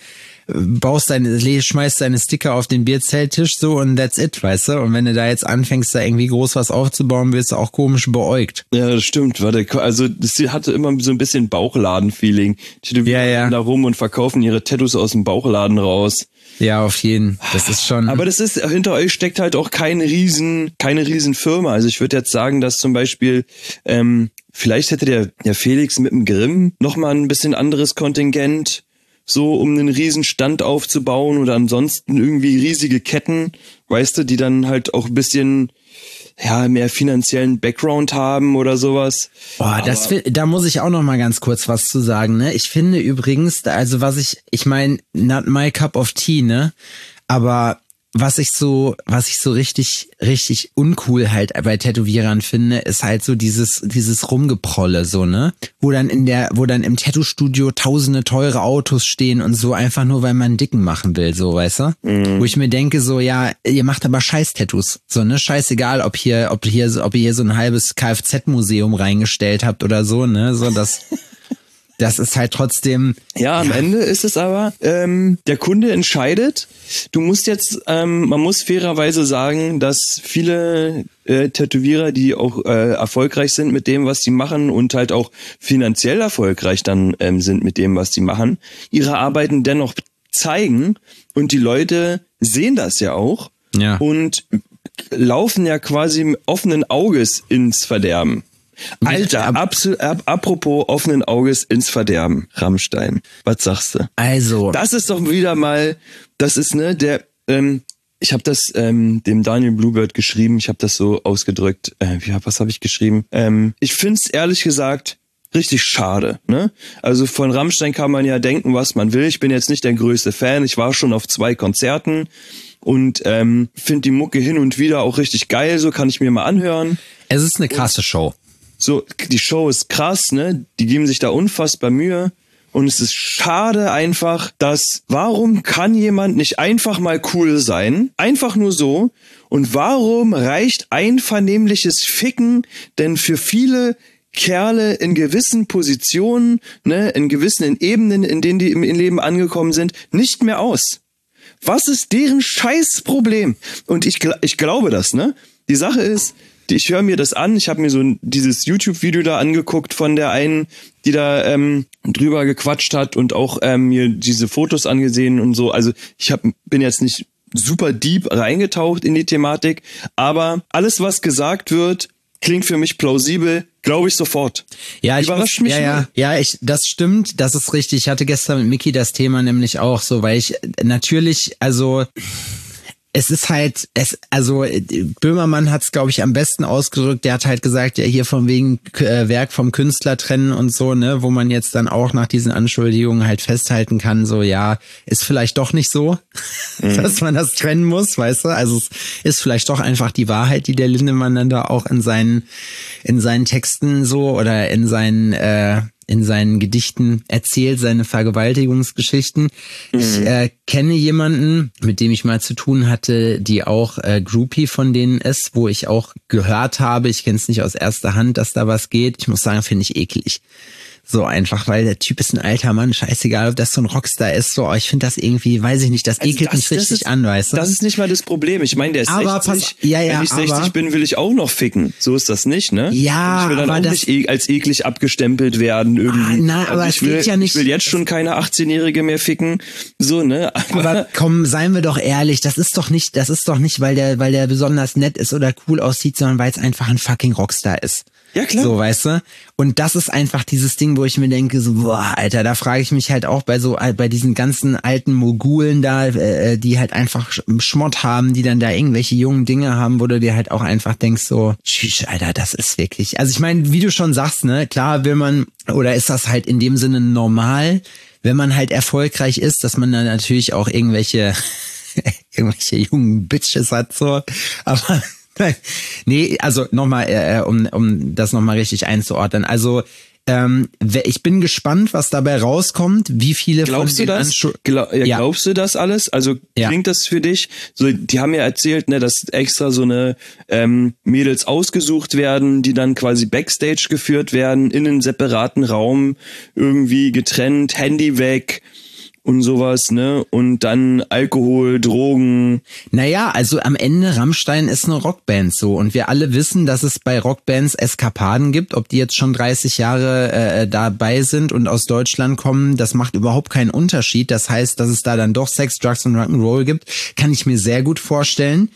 Speaker 3: baust deine, schmeißt deine Sticker auf den Bierzelttisch so und that's it, weißt du? Und wenn du da jetzt anfängst, da irgendwie groß was aufzubauen, wirst du auch komisch beäugt.
Speaker 2: Ja, das stimmt. Warte, also das hatte immer so ein bisschen Bauchladen-Feeling. Die
Speaker 3: ja, ja.
Speaker 2: da rum und verkaufen ihre Tattoos aus dem Bauchladen raus.
Speaker 3: Ja, auf jeden. Das ist schon.
Speaker 2: Aber das ist, hinter euch steckt halt auch keine riesen, keine riesen Firma. Also ich würde jetzt sagen, dass zum Beispiel, ähm, vielleicht hätte der, der Felix mit dem Grimm nochmal ein bisschen anderes Kontingent, so um einen riesen Stand aufzubauen oder ansonsten irgendwie riesige Ketten, weißt du, die dann halt auch ein bisschen, ja, mehr finanziellen Background haben oder sowas.
Speaker 3: Boah, das, da muss ich auch noch mal ganz kurz was zu sagen, ne? Ich finde übrigens, also was ich, ich meine, not my cup of tea, ne? Aber was ich so, was ich so richtig, richtig uncool halt bei Tätowierern finde, ist halt so dieses, dieses Rumgeprolle, so, ne? Wo dann in der, wo dann im Tattoo-Studio tausende teure Autos stehen und so einfach nur, weil man einen Dicken machen will, so, weißt du? Mhm. Wo ich mir denke, so, ja, ihr macht aber Scheiß-Tattoos, so, ne? Scheißegal, ob hier, ob hier, ob ihr hier so ein halbes Kfz-Museum reingestellt habt oder so, ne? So, das, das ist halt trotzdem.
Speaker 2: Ja, am ja. Ende ist es aber, ähm, der Kunde entscheidet. Du musst jetzt, ähm, man muss fairerweise sagen, dass viele äh, Tätowierer, die auch äh, erfolgreich sind mit dem, was sie machen und halt auch finanziell erfolgreich dann ähm, sind mit dem, was sie machen, ihre Arbeiten dennoch zeigen und die Leute sehen das ja auch
Speaker 3: ja.
Speaker 2: und laufen ja quasi mit offenen Auges ins Verderben. Alter, absolut, ab, apropos offenen Auges ins Verderben, Rammstein. Was sagst du?
Speaker 3: Also.
Speaker 2: Das ist doch wieder mal, das ist, ne, der, ähm, ich habe das ähm, dem Daniel Bluebird geschrieben, ich habe das so ausgedrückt, äh, wie, was habe ich geschrieben? Ähm, ich find's ehrlich gesagt richtig schade, ne? Also von Rammstein kann man ja denken, was man will. Ich bin jetzt nicht der größte Fan, ich war schon auf zwei Konzerten und ähm, finde die Mucke hin und wieder auch richtig geil, so kann ich mir mal anhören.
Speaker 3: Es ist eine krasse Show.
Speaker 2: So, die Show ist krass, ne? Die geben sich da unfassbar Mühe. Und es ist schade einfach, dass, warum kann jemand nicht einfach mal cool sein? Einfach nur so. Und warum reicht einvernehmliches Ficken denn für viele Kerle in gewissen Positionen, ne, in gewissen Ebenen, in denen die im Leben angekommen sind, nicht mehr aus. Was ist deren Scheißproblem? Und ich, ich glaube das, ne? Die Sache ist, ich höre mir das an, ich habe mir so dieses YouTube-Video da angeguckt von der einen, die da ähm, drüber gequatscht hat und auch ähm, mir diese Fotos angesehen und so. Also ich hab, bin jetzt nicht super deep reingetaucht in die Thematik, aber alles, was gesagt wird, klingt für mich plausibel, glaube ich sofort.
Speaker 3: Ja, ich
Speaker 2: Überrascht
Speaker 3: muss,
Speaker 2: mich
Speaker 3: ja, ja, ja, ich, das stimmt, das ist richtig. Ich hatte gestern mit Micky das Thema nämlich auch so, weil ich natürlich, also es ist halt, es, also Böhmermann hat es, glaube ich, am besten ausgedrückt. Der hat halt gesagt, ja, hier von wegen äh, Werk vom Künstler trennen und so, ne, wo man jetzt dann auch nach diesen Anschuldigungen halt festhalten kann, so, ja, ist vielleicht doch nicht so, mhm. dass man das trennen muss, weißt du? Also es ist vielleicht doch einfach die Wahrheit, die der Lindemann dann da auch in seinen, in seinen Texten so oder in seinen, äh, in seinen Gedichten erzählt, seine Vergewaltigungsgeschichten. Mhm. Ich äh, kenne jemanden, mit dem ich mal zu tun hatte, die auch äh, Groupie von denen ist, wo ich auch gehört habe, ich kenne es nicht aus erster Hand, dass da was geht. Ich muss sagen, finde ich eklig. So einfach, weil der Typ ist ein alter Mann, scheißegal, ob das so ein Rockstar ist, so, ich finde das irgendwie, weiß ich nicht, das also ekelt das, mich richtig
Speaker 2: ist,
Speaker 3: an, weißt du?
Speaker 2: Das ist nicht mal das Problem, ich meine, der ist
Speaker 3: aber
Speaker 2: sechzig,
Speaker 3: pass, ja, ja,
Speaker 2: wenn ich sechzig
Speaker 3: aber,
Speaker 2: bin, will ich auch noch ficken, so ist das nicht, ne?
Speaker 3: Ja,
Speaker 2: ich will dann
Speaker 3: aber
Speaker 2: auch
Speaker 3: das,
Speaker 2: nicht e- als eklig abgestempelt werden irgendwie.
Speaker 3: Ah, na,
Speaker 2: also
Speaker 3: aber
Speaker 2: ich
Speaker 3: es
Speaker 2: will,
Speaker 3: geht ja nicht.
Speaker 2: Ich will jetzt schon keine achtzehnjährige mehr ficken, so, ne?
Speaker 3: Aber, aber komm, seien wir doch ehrlich, das ist doch nicht, das ist doch nicht, weil der, weil der besonders nett ist oder cool aussieht, sondern weil es einfach ein fucking Rockstar ist.
Speaker 2: Ja, klar.
Speaker 3: So, weißt du? Und das ist einfach dieses Ding, wo ich mir denke, so, boah, Alter, da frage ich mich halt auch bei so, bei diesen ganzen alten Mogulen da, äh, die halt einfach Schmott haben, die dann da irgendwelche jungen Dinge haben, wo du dir halt auch einfach denkst, so, tschüss, Alter, das ist wirklich, also ich meine, wie du schon sagst, ne, klar will man, oder ist das halt in dem Sinne normal, wenn man halt erfolgreich ist, dass man dann natürlich auch irgendwelche, irgendwelche jungen Bitches hat, so, aber nee, also nochmal, äh, um, um das nochmal richtig einzuordnen. Also ähm, ich bin gespannt, was dabei rauskommt, wie viele
Speaker 2: glaubst
Speaker 3: von
Speaker 2: du das?
Speaker 3: Anschu-
Speaker 2: Gla- ja, glaubst du das alles? Also klingt ja. das für dich? So, die haben ja erzählt, ne, dass extra so eine ähm, Mädels ausgesucht werden, die dann quasi Backstage geführt werden, in einen separaten Raum, irgendwie getrennt, Handy weg und sowas, ne? Und dann Alkohol, Drogen.
Speaker 3: Naja, also am Ende, Rammstein ist eine Rockband so und wir alle wissen, dass es bei Rockbands Eskapaden gibt, ob die jetzt schon dreißig Jahre äh, dabei sind und aus Deutschland kommen, das macht überhaupt keinen Unterschied. Das heißt, dass es da dann doch Sex, Drugs und Rock'n'Roll gibt, kann ich mir sehr gut vorstellen.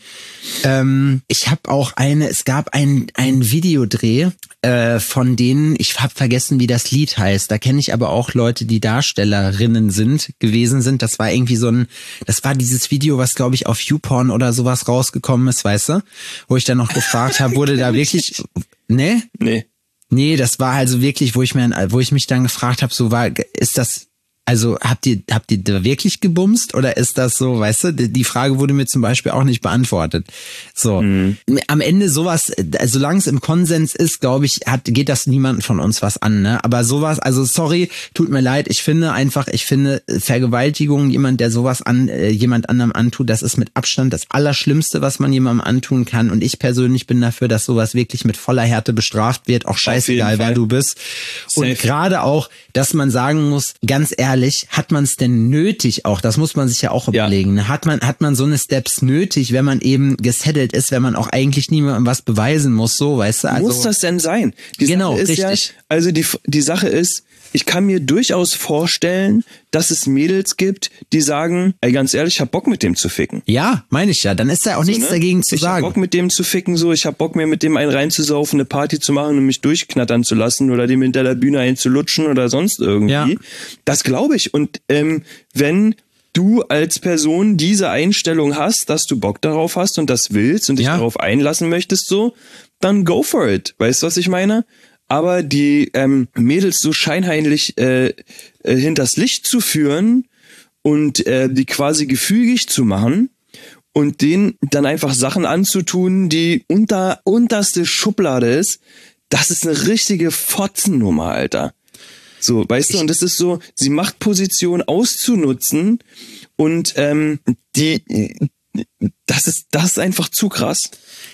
Speaker 3: Ähm, ich habe auch eine, es gab ein ein Videodreh äh, von denen, ich habe vergessen, wie das Lied heißt. Da kenne ich aber auch Leute, die Darstellerinnen sind, gewesen sind. Das war irgendwie so ein, das war dieses Video, was glaube ich auf YouPorn oder sowas rausgekommen ist, weißt du? Wo ich dann noch gefragt habe, wurde da wirklich, ne?
Speaker 2: Nee.
Speaker 3: Nee, das war also wirklich, wo ich mir, wo ich mich dann gefragt habe, so war, ist das, also habt ihr, habt ihr da wirklich gebumst oder ist das so, weißt du, die Frage wurde mir zum Beispiel auch nicht beantwortet. So, mhm. Am Ende sowas, solange es im Konsens ist, glaube ich, hat, geht das niemanden von uns was an, ne? Aber sowas, also sorry, tut mir leid, ich finde einfach, ich finde Vergewaltigung, jemand, der sowas an, äh, jemand anderem antut, das ist mit Abstand das Allerschlimmste, was man jemandem antun kann und ich persönlich bin dafür, dass sowas wirklich mit voller Härte bestraft wird, auch scheißegal, wer du bist. Safe. Und gerade auch, dass man sagen muss, ganz ehrlich, hat man es denn nötig auch, das muss man sich ja auch überlegen, ja. hat man hat man so eine Steps nötig, wenn man eben gesettelt ist, wenn man auch eigentlich niemandem was beweisen muss, so, weißt du? Also,
Speaker 2: muss das denn sein? Die
Speaker 3: genau,
Speaker 2: Sache ist
Speaker 3: richtig.
Speaker 2: Ja, also die, die Sache ist, ich kann mir durchaus vorstellen, dass es Mädels gibt, die sagen, ey, ganz ehrlich, ich hab Bock mit dem zu ficken.
Speaker 3: Ja, meine ich ja. Dann ist da auch so, nichts ne? dagegen zu
Speaker 2: ich
Speaker 3: sagen.
Speaker 2: Ich hab Bock mit dem zu ficken, so. Ich hab Bock mir mit dem einen reinzusaufen, eine Party zu machen und mich durchknattern zu lassen oder dem hinter der Bühne einzulutschen oder sonst irgendwie. Ja. Das glaube ich. Und ähm, wenn du als Person diese Einstellung hast, dass du Bock darauf hast und das willst und dich ja. darauf einlassen möchtest, so, dann go for it. Weißt du, was ich meine? Aber die ähm, Mädels so scheinheilig äh, äh, hinters Licht zu führen und äh, die quasi gefügig zu machen und denen dann einfach Sachen anzutun, die unter unterste Schublade ist, das ist eine richtige Fotzennummer, Alter. So, weißt du, und das ist so, sie macht Position auszunutzen und ähm, die, das ist, das ist einfach zu krass.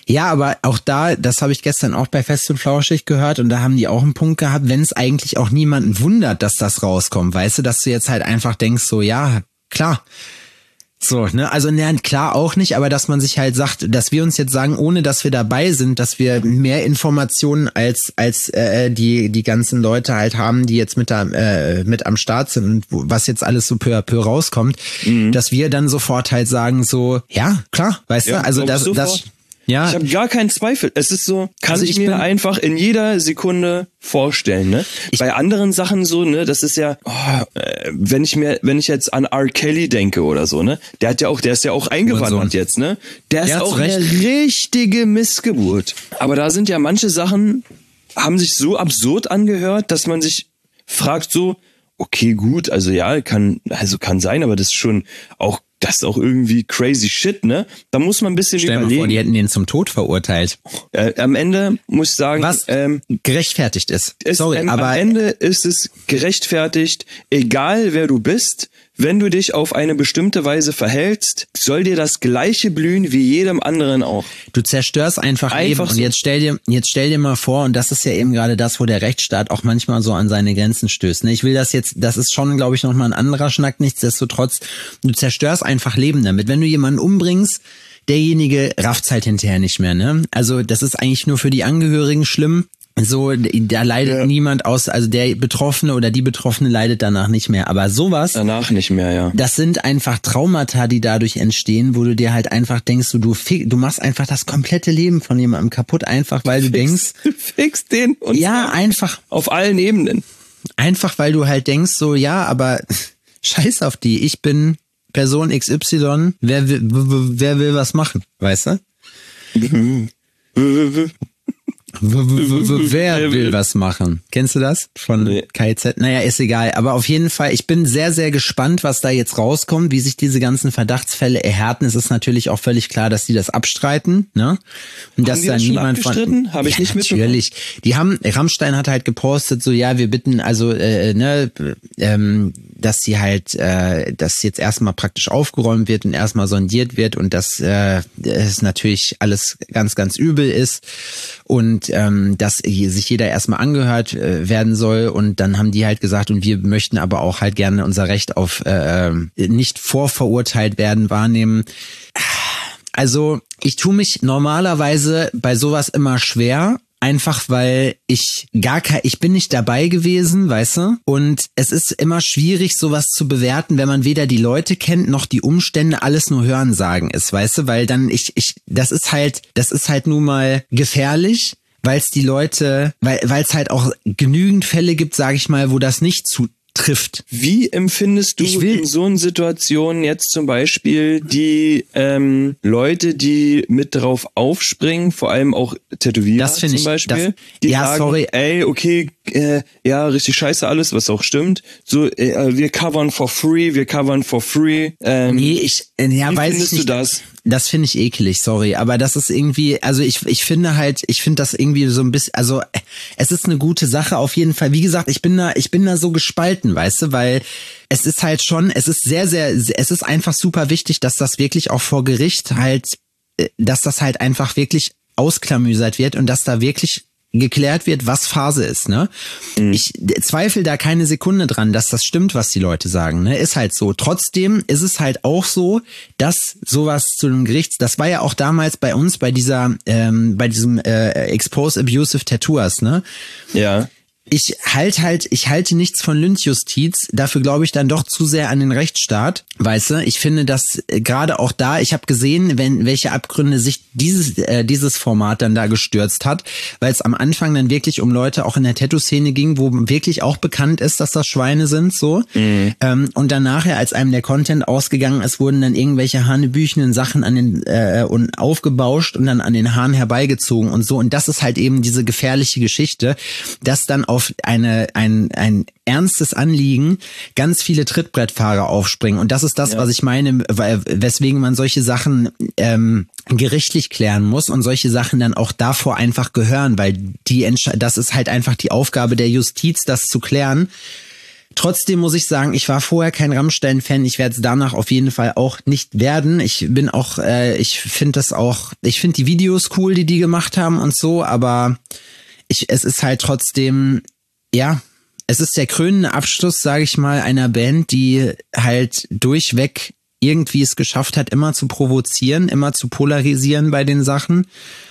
Speaker 3: Ja, aber auch da, das habe ich gestern auch bei Fest und Flauschig gehört und da haben die auch einen Punkt gehabt, wenn es eigentlich auch niemanden wundert, dass das rauskommt, weißt du, dass du jetzt halt einfach denkst, so ja, klar. So, ne, also ne, klar auch nicht, aber dass man sich halt sagt, dass wir uns jetzt sagen, ohne dass wir dabei sind, dass wir mehr Informationen als als äh, die die ganzen Leute halt haben, die jetzt mit da äh, mit am Start sind und wo, was jetzt alles so peu à peu rauskommt, mhm. dass wir dann sofort halt sagen so, ja, klar, weißt ja, du, also das das ja.
Speaker 2: Ich habe gar keinen Zweifel. Es ist so, kann
Speaker 3: also
Speaker 2: ich,
Speaker 3: ich
Speaker 2: mir
Speaker 3: bin,
Speaker 2: einfach in jeder Sekunde vorstellen, ne? Ich, Bei anderen Sachen so, ne, das ist ja, oh, äh, wenn ich mir, wenn ich jetzt an R. Kelly denke oder so, ne, der hat ja auch, der ist ja auch eingewandert jetzt, ne? Der, der ist auch recht. Eine richtige Missgeburt. Aber da sind ja manche Sachen, haben sich so absurd angehört, dass man sich fragt so, okay, gut, also ja, kann, also kann sein, aber das ist schon auch Das ist auch irgendwie crazy shit, ne? Da muss man ein bisschen
Speaker 3: Stell
Speaker 2: überlegen.
Speaker 3: Stell mal vor, die hätten den zum Tod verurteilt.
Speaker 2: Äh, am Ende muss ich sagen,
Speaker 3: was
Speaker 2: ähm,
Speaker 3: gerechtfertigt ist.
Speaker 2: ist
Speaker 3: Sorry,
Speaker 2: ähm,
Speaker 3: aber
Speaker 2: am Ende ist es gerechtfertigt, egal wer du bist, wenn du dich auf eine bestimmte Weise verhältst, soll dir das Gleiche blühen wie jedem anderen auch.
Speaker 3: Du zerstörst einfach, einfach Leben.
Speaker 2: so.
Speaker 3: Und jetzt stell dir, jetzt stell dir mal vor, und das ist ja eben gerade das, wo der Rechtsstaat auch manchmal so an seine Grenzen stößt. Ne? Ich will das jetzt, das ist schon, glaube ich, nochmal ein anderer Schnack. Nichtsdestotrotz, du zerstörst einfach Leben damit. Wenn du jemanden umbringst, derjenige rafft's halt hinterher nicht mehr. Ne? Also das ist eigentlich nur für die Angehörigen schlimm. So, da leidet ja. niemand aus, also der Betroffene oder die Betroffene leidet danach nicht mehr. Aber sowas.
Speaker 2: Danach nicht mehr, ja.
Speaker 3: Das sind einfach Traumata, die dadurch entstehen, wo du dir halt einfach denkst, du, du, fick, du machst einfach das komplette Leben von jemandem kaputt, einfach weil du
Speaker 2: fix,
Speaker 3: denkst.
Speaker 2: Du fixst den und
Speaker 3: ja, einfach.
Speaker 2: Auf allen Ebenen.
Speaker 3: Einfach weil du halt denkst, so, ja, aber scheiß auf die, ich bin Person X Y, wer will, wer will was machen, weißt du? Wer will was machen? Kennst du das? Von nee. K I Z? Naja, ist egal. Aber auf jeden Fall, ich bin sehr, sehr gespannt, was da jetzt rauskommt, wie sich diese ganzen Verdachtsfälle erhärten. Es ist natürlich auch völlig klar, dass die das abstreiten, ne? Und dass da niemand von...
Speaker 2: Habe ich
Speaker 3: ja,
Speaker 2: nicht
Speaker 3: natürlich. Die haben, Rammstein hat halt gepostet, so, ja, wir bitten, also, äh, ne, ähm, dass sie halt, äh, dass jetzt erstmal praktisch aufgeräumt wird und erstmal sondiert wird und dass äh, es natürlich alles ganz, ganz übel ist und ähm, dass sich jeder erstmal angehört äh, werden soll und dann haben die halt gesagt und wir möchten aber auch halt gerne unser Recht auf äh, nicht vorverurteilt werden wahrnehmen. Also ich tue mich normalerweise bei sowas immer schwer, einfach weil ich gar kein, ich bin nicht dabei gewesen, weißt du? Und es ist immer schwierig, sowas zu bewerten, wenn man weder die Leute kennt, noch die Umstände, alles nur Hörensagen ist, weißt du? Weil dann ich, ich, das ist halt, das ist halt nun mal gefährlich, weil es die Leute, weil weil es halt auch genügend Fälle gibt, sage ich mal, wo das nicht zu trifft.
Speaker 2: Wie empfindest du
Speaker 3: ich will,
Speaker 2: in so einer Situation jetzt zum Beispiel die ähm, Leute, die mit drauf aufspringen, vor allem auch Tätowierer
Speaker 3: das zum
Speaker 2: ich,
Speaker 3: das,
Speaker 2: Beispiel, die
Speaker 3: ja,
Speaker 2: sagen,
Speaker 3: sorry.
Speaker 2: ey, okay, äh, ja, richtig scheiße alles, was auch stimmt. So, äh, wir covern for free, wir covern for free. Ähm,
Speaker 3: nee, ich, ja,
Speaker 2: wie
Speaker 3: weiß
Speaker 2: findest
Speaker 3: ich nicht.
Speaker 2: du das?
Speaker 3: Das finde ich ekelig, sorry, aber das ist irgendwie, also ich ich finde halt, ich finde das irgendwie so ein bisschen, also es ist eine gute Sache auf jeden Fall. Wie gesagt, ich bin da, ich bin da so gespalten, weißt du, weil es ist halt schon, es ist sehr, sehr, es ist einfach super wichtig, dass das wirklich auch vor Gericht halt, dass das halt einfach wirklich ausklamüsert wird und dass da wirklich geklärt wird, was Phase ist, ne? Mhm. Ich zweifle da keine Sekunde dran, dass das stimmt, was die Leute sagen, ne? Ist halt so. Trotzdem ist es halt auch so, dass sowas zu einem Gericht, das war ja auch damals bei uns bei dieser, ähm, bei diesem äh, Expose Abusive Tattooers, ne?
Speaker 2: Ja.
Speaker 3: Ich halte halt, ich halte nichts von Lynchjustiz, dafür glaube ich dann doch zu sehr an den Rechtsstaat, weißt du? Ich finde, dass äh, gerade auch da, ich habe gesehen, wenn welche Abgründe sich dieses äh, dieses Format dann da gestürzt hat, weil es am Anfang dann wirklich um Leute auch in der Tattoo-Szene ging, wo wirklich auch bekannt ist, dass das Schweine sind, so. Mhm. Ähm, und dann nachher, als einem der Content ausgegangen ist, wurden dann irgendwelche hanebüchenden Sachen an den äh, und aufgebauscht und dann an den Haaren herbeigezogen und so. Und das ist halt eben diese gefährliche Geschichte, dass dann auf eine ein ein ernstes Anliegen ganz viele Trittbrettfahrer aufspringen und das ist das, ja. was ich meine, weswegen man solche Sachen ähm, gerichtlich klären muss und solche Sachen dann auch davor einfach gehören, weil die das ist halt einfach die Aufgabe der Justiz, das zu klären. Trotzdem muss ich sagen, ich war vorher kein Rammstein-Fan. Ich werde es danach auf jeden Fall auch nicht werden. Ich bin auch, äh, ich finde das auch, ich finde die Videos cool, die die gemacht haben und so, aber ich, es ist halt trotzdem, ja, es ist der krönende Abschluss, sage ich mal, einer Band, die halt durchweg irgendwie es geschafft hat, immer zu provozieren, immer zu polarisieren bei den Sachen.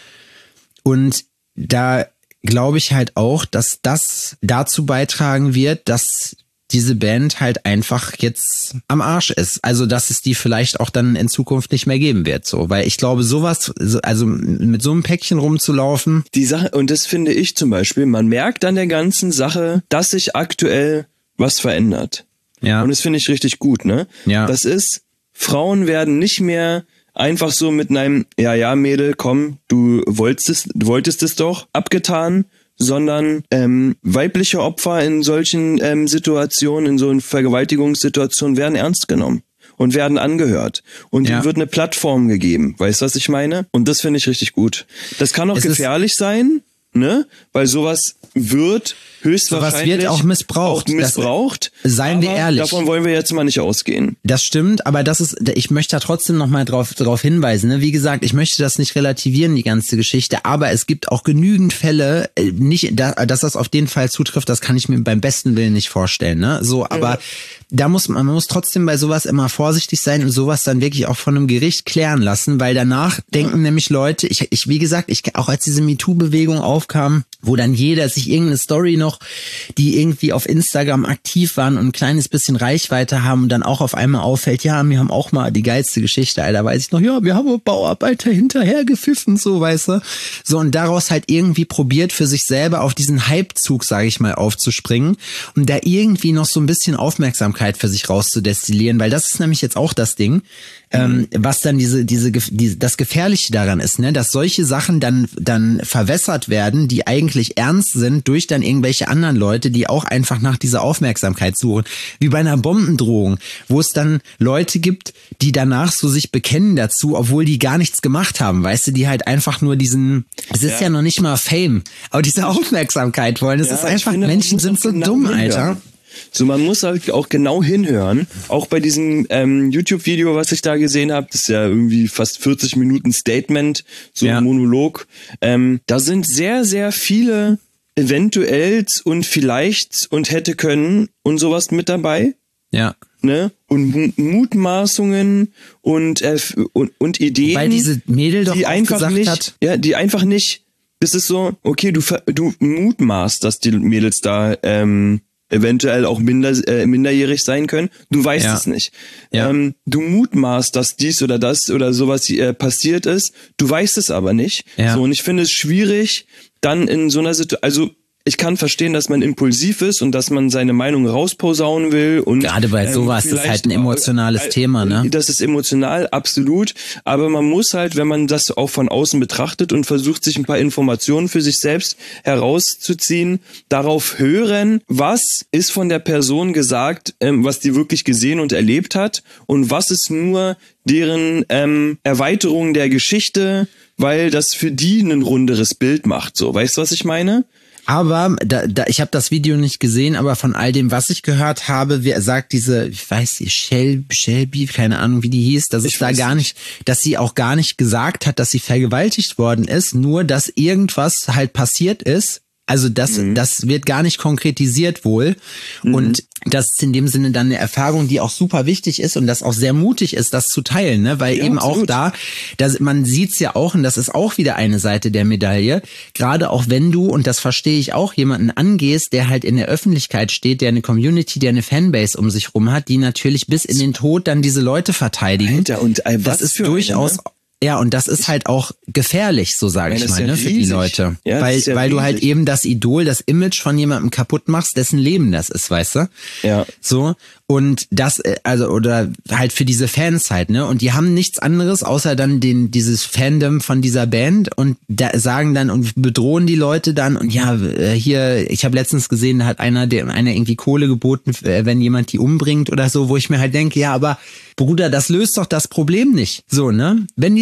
Speaker 3: Und da glaube ich halt auch, dass das dazu beitragen wird, dass diese Band halt einfach jetzt am Arsch ist. Also, dass es die vielleicht auch dann in Zukunft nicht mehr geben wird, so. Weil ich glaube, sowas, also mit so einem Päckchen rumzulaufen.
Speaker 2: Die Sache, und das finde ich zum Beispiel, man merkt an der ganzen Sache, dass sich aktuell was verändert.
Speaker 3: Ja.
Speaker 2: Und das finde ich richtig gut, ne?
Speaker 3: Ja.
Speaker 2: Das ist, Frauen werden nicht mehr einfach so mit einem, ja, ja, Mädel, komm, du wolltest, du wolltest es doch, abgetan, sondern ähm, weibliche Opfer in solchen ähm, Situationen, in so einer Vergewaltigungssituation werden ernst genommen und werden angehört. Und
Speaker 3: ja.
Speaker 2: ihnen wird eine Plattform gegeben. Weißt du, was ich meine? Und das finde ich richtig gut. Das kann auch
Speaker 3: es
Speaker 2: gefährlich sein, ne? Weil sowas wird höchstwahrscheinlich
Speaker 3: sowas wird auch missbraucht.
Speaker 2: Auch missbraucht.
Speaker 3: Das, seien wir ehrlich.
Speaker 2: Davon wollen wir jetzt mal nicht ausgehen.
Speaker 3: Das stimmt, aber das ist, ich möchte da trotzdem nochmal drauf, drauf hinweisen. Ne? Wie gesagt, ich möchte das nicht relativieren, die ganze Geschichte, aber es gibt auch genügend Fälle, nicht, dass das auf den Fall zutrifft, das kann ich mir beim besten Willen nicht vorstellen. Ne? So, aber ja. da muss man, man muss trotzdem bei sowas immer vorsichtig sein und sowas dann wirklich auch von einem Gericht klären lassen, weil danach denken ja. nämlich Leute, ich, ich, wie gesagt, ich, auch als diese MeToo-Bewegung aufkam, wo dann jeder sich irgendeine Story noch, die irgendwie auf Instagram aktiv waren und ein kleines bisschen Reichweite haben und dann auch auf einmal auffällt, ja, wir haben auch mal die geilste Geschichte, Alter, weiß ich noch, ja, wir haben Bauarbeiter hinterher gepfiffen, so, weißt du. So, und daraus halt irgendwie probiert, für sich selber auf diesen Hypezug, sage ich mal, aufzuspringen und da irgendwie noch so ein bisschen Aufmerksamkeit für sich rauszudestillieren, weil das ist nämlich jetzt auch das Ding, ähm, was dann diese, diese, diese, das Gefährliche daran ist, ne, dass solche Sachen dann, dann verwässert werden, die eigentlich ernst sind, durch dann irgendwelche anderen Leute, die auch einfach nach dieser Aufmerksamkeit suchen. Wie bei einer Bombendrohung, wo es dann Leute gibt, die danach so sich bekennen dazu, obwohl die gar nichts gemacht haben, weißt du, die halt einfach nur diesen, es ist ja, ja noch nicht mal Fame, aber diese Aufmerksamkeit wollen. Es ja, ist einfach, finde, Menschen sind so genau dumm, Alter.
Speaker 2: So, man muss halt auch genau hinhören. Auch bei diesem ähm, YouTube-Video, was ich da gesehen habe, das ist ja irgendwie fast vierzig Minuten Statement, so ja. ein Monolog. Ähm, da sind sehr, sehr viele Eventuells und Vielleichts und hätte können und sowas mit dabei.
Speaker 3: Ja.
Speaker 2: Ne? Und Mutmaßungen und, äh, und, und Ideen.
Speaker 3: Weil diese Mädel doch
Speaker 2: die
Speaker 3: auch
Speaker 2: einfach
Speaker 3: gesagt
Speaker 2: nicht,
Speaker 3: hat.
Speaker 2: Ja, die einfach nicht, das ist so, okay, du, du mutmaßt, dass die Mädels da, ähm, eventuell auch minder, äh, minderjährig sein können. Du weißt ja. es nicht. Ja. Ähm, du mutmaßt, dass dies oder das oder sowas äh, passiert ist. Du weißt es aber nicht. Ja. So, und ich finde es schwierig, dann in so einer Situation, also ich kann verstehen, dass man impulsiv ist und dass man seine Meinung rausposaunen will. Und
Speaker 3: gerade bei sowas ähm, ist halt ein emotionales äh, Thema, ne?
Speaker 2: Das ist emotional, absolut. Aber man muss halt, wenn man das auch von außen betrachtet und versucht, sich ein paar Informationen für sich selbst herauszuziehen, darauf hören, was ist von der Person gesagt, ähm, was die wirklich gesehen und erlebt hat und was ist nur deren ähm, Erweiterung der Geschichte, weil das für die ein runderes Bild macht. So, weißt du, was ich meine?
Speaker 3: Aber da, da, ich habe das Video nicht gesehen, aber von all dem, was ich gehört habe, wer sagt diese, ich weiß nicht, Shelby, Shelby, keine Ahnung, wie die hieß, dass es da gar nicht, dass sie auch gar nicht gesagt hat, dass sie vergewaltigt worden ist, nur dass irgendwas halt passiert ist. Also das, mhm. das wird gar nicht konkretisiert wohl. Mhm. Und das ist in dem Sinne dann eine Erfahrung, die auch super wichtig ist und das auch sehr mutig ist, das zu teilen, ne? Weil ja, eben absolut. Auch da, dass man sieht's ja auch, und das ist auch wieder eine Seite der Medaille, gerade auch wenn du, und das verstehe ich auch, jemanden angehst, der halt in der Öffentlichkeit steht, der eine Community, der eine Fanbase um sich rum hat, die natürlich bis in den Tod dann diese Leute verteidigen.
Speaker 2: Alter, und ey, was
Speaker 3: das ist
Speaker 2: für
Speaker 3: durchaus...
Speaker 2: eine, ne?
Speaker 3: Ja, und das ist halt auch gefährlich, so sage ich mal,
Speaker 2: ja
Speaker 3: ne, für die Leute.
Speaker 2: Ja,
Speaker 3: weil
Speaker 2: ja
Speaker 3: weil du halt
Speaker 2: riesig.
Speaker 3: eben das Idol, das Image von jemandem kaputt machst, dessen Leben das ist, weißt du?
Speaker 2: Ja.
Speaker 3: So, und das, also, oder halt für diese Fans halt, ne? Und die haben nichts anderes, außer dann den, dieses Fandom von dieser Band und da sagen dann und bedrohen die Leute dann und ja, hier, ich habe letztens gesehen, da hat einer, der, einer irgendwie Kohle geboten, wenn jemand die umbringt oder so, wo ich mir halt denke, ja, aber Bruder, das löst doch das Problem nicht. So, ne? Wenn die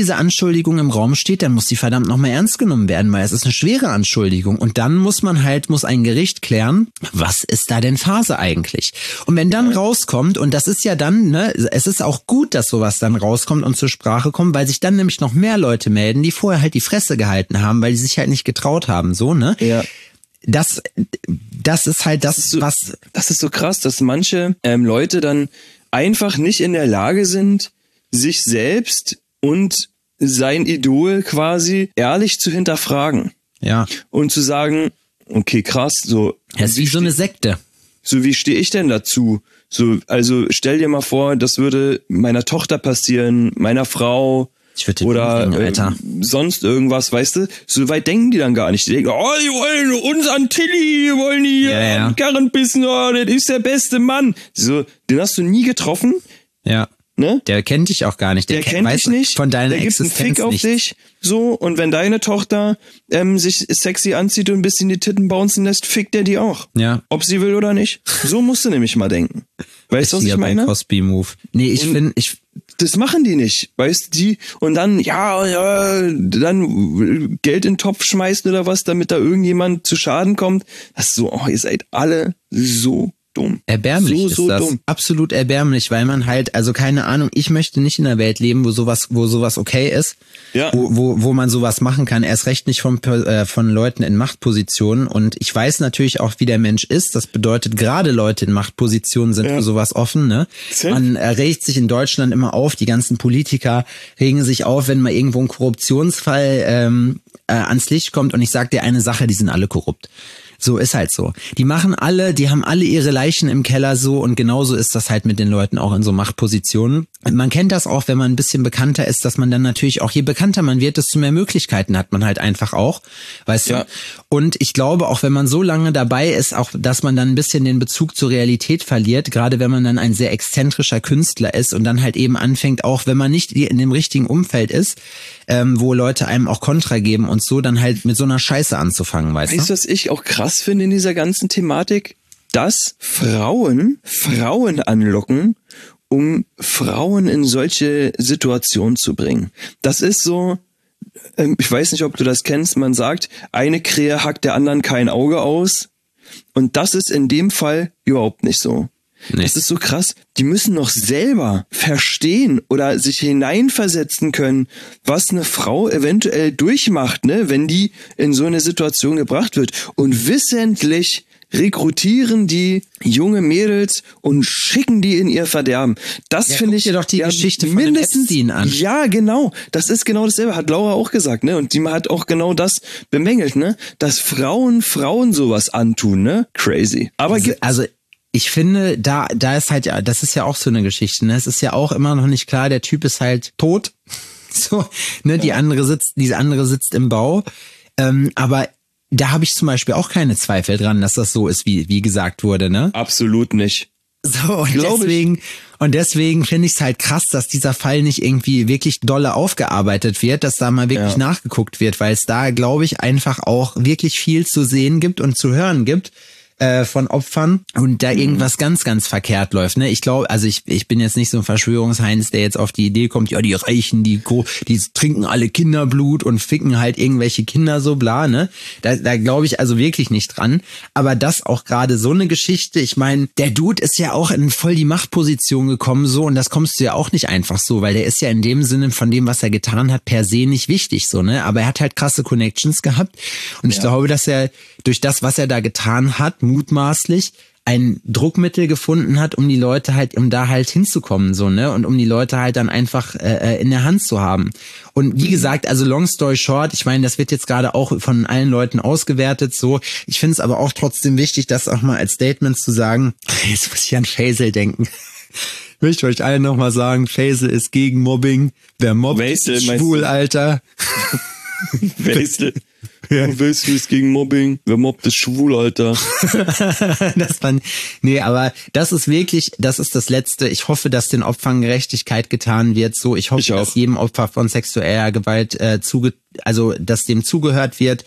Speaker 3: diese Anschuldigung im Raum steht, dann muss die verdammt nochmal ernst genommen werden, weil es ist eine schwere Anschuldigung. Und dann muss man halt, muss ein Gericht klären, was ist da denn Phase eigentlich? Und wenn dann rauskommt, und das ist ja dann, ne, es ist auch gut, dass sowas dann rauskommt und zur Sprache kommt, weil sich dann nämlich noch mehr Leute melden, die vorher halt die Fresse gehalten haben, weil die sich halt nicht getraut haben, so, ne?
Speaker 2: Ja.
Speaker 3: Das, das ist halt das,
Speaker 2: das ist so,
Speaker 3: was...
Speaker 2: Das ist so krass, dass manche ähm, Leute dann einfach nicht in der Lage sind, sich selbst und sein Idol quasi ehrlich zu hinterfragen.
Speaker 3: Ja.
Speaker 2: Und zu sagen, okay, krass, so.
Speaker 3: Das ist wie so eine Sekte.
Speaker 2: So, wie stehe ich denn dazu? So, also stell dir mal vor, das würde meiner Tochter passieren, meiner Frau
Speaker 3: ich würde
Speaker 2: oder
Speaker 3: bringen, Alter.
Speaker 2: äh, sonst irgendwas, weißt du? So weit denken die dann gar nicht. Die denken, oh, die wollen uns an Tilly, wollen die
Speaker 3: ja, ja.
Speaker 2: am Karren bissen, oh, das ist der beste Mann. So, den hast du nie getroffen.
Speaker 3: Ja.
Speaker 2: Ne?
Speaker 3: Der kennt dich auch gar nicht. Der,
Speaker 2: der kennt dich nicht.
Speaker 3: Von deiner
Speaker 2: der gibt einen
Speaker 3: Existenz
Speaker 2: Fick auf
Speaker 3: nicht.
Speaker 2: dich. So, und wenn deine Tochter ähm, sich sexy anzieht und ein bisschen die Titten bouncen lässt, fickt der die auch.
Speaker 3: Ja.
Speaker 2: Ob sie will oder nicht. So musst du nämlich mal denken. Weißt du, was ich meine?
Speaker 3: Cosby-Move. Nee, ich finde, ich...
Speaker 2: Das machen die nicht, weißt du, die, und dann, ja, ja, dann Geld in den Topf schmeißen oder was, damit da irgendjemand zu Schaden kommt. Das ist so, oh, ihr seid alle so dumm.
Speaker 3: Erbärmlich
Speaker 2: so,
Speaker 3: ist
Speaker 2: so
Speaker 3: das.
Speaker 2: Dumm.
Speaker 3: Absolut erbärmlich, weil man halt, also keine Ahnung, ich möchte nicht in einer Welt leben, wo sowas, wo sowas okay ist,
Speaker 2: ja.
Speaker 3: wo, wo, wo man sowas machen kann. Erst recht nicht von, äh, von Leuten in Machtpositionen. Und ich weiß natürlich auch, wie der Mensch ist. Das bedeutet, gerade Leute in Machtpositionen sind ja. für sowas offen, ne? Safe. Man äh, regt sich in Deutschland immer auf, die ganzen Politiker regen sich auf, wenn mal irgendwo ein Korruptionsfall ähm, äh, ans Licht kommt. Und ich sag dir eine Sache, die sind alle korrupt. So ist halt so. Die machen alle, die haben alle ihre Leichen im Keller so und genauso ist das halt mit den Leuten auch in so Machtpositionen. Man kennt das auch, wenn man ein bisschen bekannter ist, dass man dann natürlich auch, je bekannter man wird, desto mehr Möglichkeiten hat man halt einfach auch, weißt
Speaker 2: ja.
Speaker 3: du? Und ich glaube auch, wenn man so lange dabei ist, auch, dass man dann ein bisschen den Bezug zur Realität verliert, gerade wenn man dann ein sehr exzentrischer Künstler ist und dann halt eben anfängt, auch wenn man nicht in dem richtigen Umfeld ist, ähm, wo Leute einem auch Kontra geben und so, dann halt mit so einer Scheiße anzufangen, weißt du?
Speaker 2: Weißt du, was ich auch krass finde in dieser ganzen Thematik? Dass Frauen Frauen anlocken, um Frauen in solche Situationen zu bringen. Das ist so, ähm, ich weiß nicht, ob du das kennst, man sagt, eine Krähe hackt der anderen kein Auge aus. Und das ist in dem Fall überhaupt nicht so. Nee. Das ist so krass. Die müssen noch selber verstehen oder sich hineinversetzen können, was eine Frau eventuell durchmacht, ne, wenn die in so eine Situation gebracht wird. Und wissentlich rekrutieren die junge Mädels und schicken die in ihr Verderben. Das
Speaker 3: ja,
Speaker 2: finde ich
Speaker 3: dir doch die
Speaker 2: ja,
Speaker 3: Geschichte von
Speaker 2: mindestens
Speaker 3: den Epstein an.
Speaker 2: Ja, genau. Das ist genau dasselbe. Hat Laura auch gesagt, ne? Und die hat auch genau das bemängelt, ne? Dass Frauen Frauen sowas antun, ne? Crazy. Aber
Speaker 3: also, also ich finde, da, da ist halt, ja, das ist ja auch so eine Geschichte, ne? Es ist ja auch immer noch nicht klar, der Typ ist halt tot. So, ne? Ja. Die andere sitzt, diese andere sitzt im Bau. Ähm, aber da habe ich zum Beispiel auch keine Zweifel dran, dass das so ist, wie, wie gesagt wurde, ne?
Speaker 2: Absolut nicht.
Speaker 3: So, und deswegen, ich. und deswegen finde ich es halt krass, dass dieser Fall nicht irgendwie wirklich dolle aufgearbeitet wird, dass da mal wirklich ja. nachgeguckt wird, weil es da, glaube ich, einfach auch wirklich viel zu sehen gibt und zu hören gibt äh, von Opfern und da mhm. irgendwas ganz, ganz verkehrt läuft. Ne? Ich glaube, also ich ich bin jetzt nicht so ein Verschwörungsheinz, der jetzt auf die Idee kommt, ja, die Reichen, die die trinken alle Kinderblut und ficken halt irgendwelche Kinder so, bla, ne? Da, da glaube ich also wirklich nicht dran. Aber das auch gerade so eine Geschichte, ich meine, der Dude ist ja auch in voll die Machtposition gekommen so und das kommst du ja auch nicht einfach so, weil der ist ja in dem Sinne von dem, was er getan hat, per se nicht wichtig so, ne? Aber er hat halt krasse Connections gehabt und ja. ich glaube, dass er durch das, was er da getan hat, mutmaßlich ein Druckmittel gefunden hat, um die Leute halt, um da halt hinzukommen, so, ne, und um die Leute halt dann einfach äh, in der Hand zu haben. Und wie gesagt, also long story short, ich meine, das wird jetzt gerade auch von allen Leuten ausgewertet, so. Ich finde es aber auch trotzdem wichtig, das auch mal als Statement zu sagen. Jetzt muss ich an Faisal denken. Ich möchte euch allen nochmal sagen, Faisal ist gegen Mobbing. Wer mobbt, ist schwul, Alter.
Speaker 2: Faisal. Ja. Weißt du, ist gegen Mobbing? Wer mobbt, ist schwul, Alter.
Speaker 3: das fand, nee, aber das ist wirklich, das ist das Letzte. Ich hoffe, dass den Opfern Gerechtigkeit getan wird. So, ich hoffe, ich dass jedem Opfer von sexueller Gewalt äh, zuge, also dass dem zugehört wird.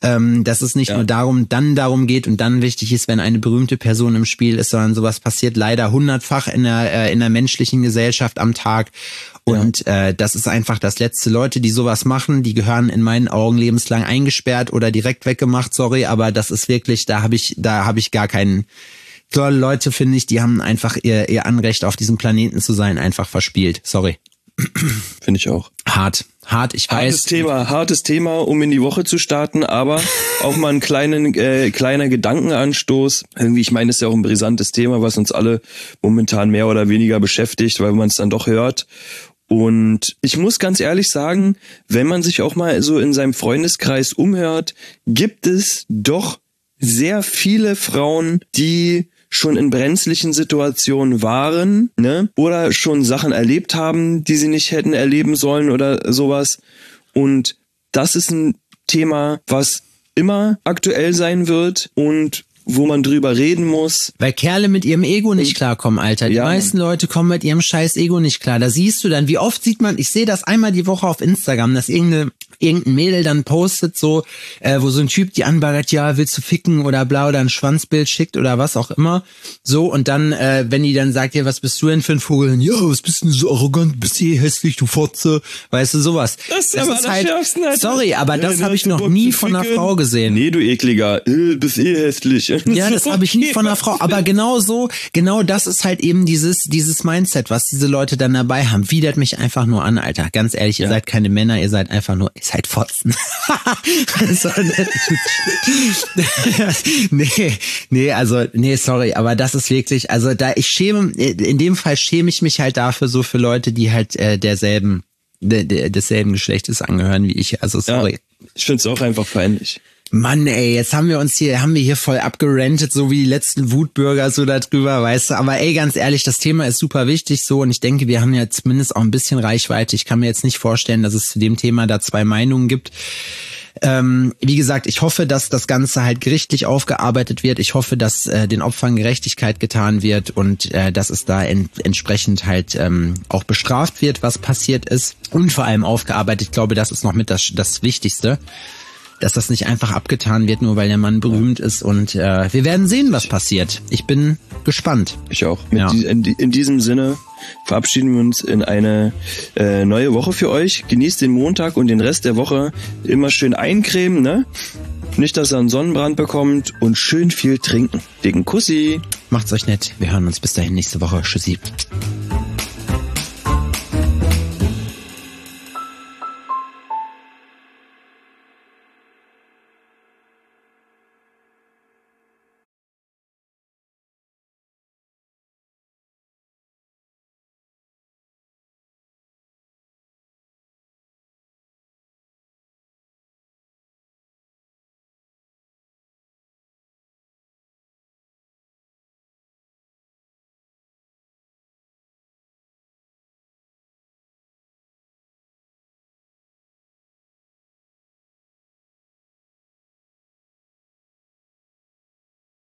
Speaker 3: ähm, dass es nicht
Speaker 2: Ja.
Speaker 3: nur darum, dann darum geht und dann wichtig ist, wenn eine berühmte Person im Spiel ist, sondern sowas passiert leider hundertfach in der, äh, in der menschlichen Gesellschaft am Tag. Und ja. äh, das ist einfach das Letzte. Leute, die sowas machen, die gehören in meinen Augen lebenslang eingesperrt oder direkt weggemacht, sorry, aber das ist wirklich, da habe ich, da habe ich gar keinen. Tolle Leute, finde ich, die haben einfach ihr, ihr Anrecht auf diesem Planeten zu sein, einfach verspielt. Sorry.
Speaker 2: Finde ich auch.
Speaker 3: Hart. Hart, ich weiß.
Speaker 2: Hartes Thema, hartes Thema, um in die Woche zu starten, aber auch mal einen kleinen, äh, kleiner Gedankenanstoß. Irgendwie, ich meine, es ist ja auch ein brisantes Thema, was uns alle momentan mehr oder weniger beschäftigt, weil man es dann doch hört. Und ich muss ganz ehrlich sagen, wenn man sich auch mal so in seinem Freundeskreis umhört, gibt es doch sehr viele Frauen, die schon in brenzlichen Situationen waren, ne, oder schon Sachen erlebt haben, die sie nicht hätten erleben sollen oder sowas. Und das ist ein Thema, was immer aktuell sein wird und wo man drüber reden muss.
Speaker 3: Weil Kerle mit ihrem Ego nicht klarkommen, Alter. Die
Speaker 2: Ja,
Speaker 3: meisten
Speaker 2: Mann.
Speaker 3: Leute kommen mit ihrem scheiß Ego nicht klar. Da siehst du dann, wie oft sieht man, ich sehe das einmal die Woche auf Instagram, dass irgendeine irgendein Mädel dann postet so, äh, wo so ein Typ die anbaggert, ja, willst du ficken oder bla oder ein Schwanzbild schickt oder was auch immer. So, und dann, äh, wenn die dann sagt, ja, was bist du denn für ein Vogel? Dann, ja, was bist du denn so arrogant? Bist du eh hässlich, du Fotze? Weißt du, sowas.
Speaker 2: Das ist aber das Schärfsten, Alter.
Speaker 3: Sorry, aber das
Speaker 2: Ja,
Speaker 3: habe ich
Speaker 2: hast du
Speaker 3: noch
Speaker 2: Bock
Speaker 3: nie
Speaker 2: zu
Speaker 3: von einer
Speaker 2: ficken?
Speaker 3: Frau gesehen.
Speaker 2: Nee, du ekliger, äh, bist eh hässlich.
Speaker 3: Ja, das habe ich nie von einer Frau. Aber genau so, genau das ist halt eben dieses dieses Mindset, was diese Leute dann dabei haben. Widert mich einfach nur an, Alter. Ganz ehrlich, ihr
Speaker 2: Ja.
Speaker 3: seid keine Männer, ihr seid einfach nur, ihr seid Fotzen. Also, nee, nee, also, nee, sorry, aber das ist wirklich, also da ich schäme, in dem Fall schäme ich mich halt dafür so für Leute, die halt äh, derselben, de, de, desselben Geschlechtes angehören wie ich. Also sorry.
Speaker 2: Ja, ich find's auch einfach peinlich.
Speaker 3: Mann, ey, jetzt haben wir uns hier, haben wir hier voll abgerantet, so wie die letzten Wutbürger so da drüber, weißt du. Aber ey, ganz ehrlich, das Thema ist super wichtig so und ich denke, wir haben ja zumindest auch ein bisschen Reichweite. Ich kann mir jetzt nicht vorstellen, dass es zu dem Thema da zwei Meinungen gibt. Ähm, wie gesagt, ich hoffe, dass das Ganze halt gerichtlich aufgearbeitet wird. Ich hoffe, dass äh, den Opfern Gerechtigkeit getan wird und äh, dass es da en- entsprechend halt ähm, auch bestraft wird, was passiert ist und vor allem aufgearbeitet. Ich glaube, das ist noch mit das, das Wichtigste. Dass das nicht einfach abgetan wird, nur weil der Mann berühmt ist. Und äh, wir werden sehen, was passiert. Ich bin gespannt.
Speaker 2: Ich auch. Mit
Speaker 3: Ja.
Speaker 2: die, in, in diesem Sinne verabschieden wir uns in eine äh, neue Woche für euch. Genießt den Montag und den Rest der Woche immer schön eincremen, ne? Nicht, dass ihr einen Sonnenbrand bekommt und schön viel trinken. Dicken Kussi.
Speaker 3: Macht's euch nett. Wir hören uns bis dahin nächste Woche. Tschüssi.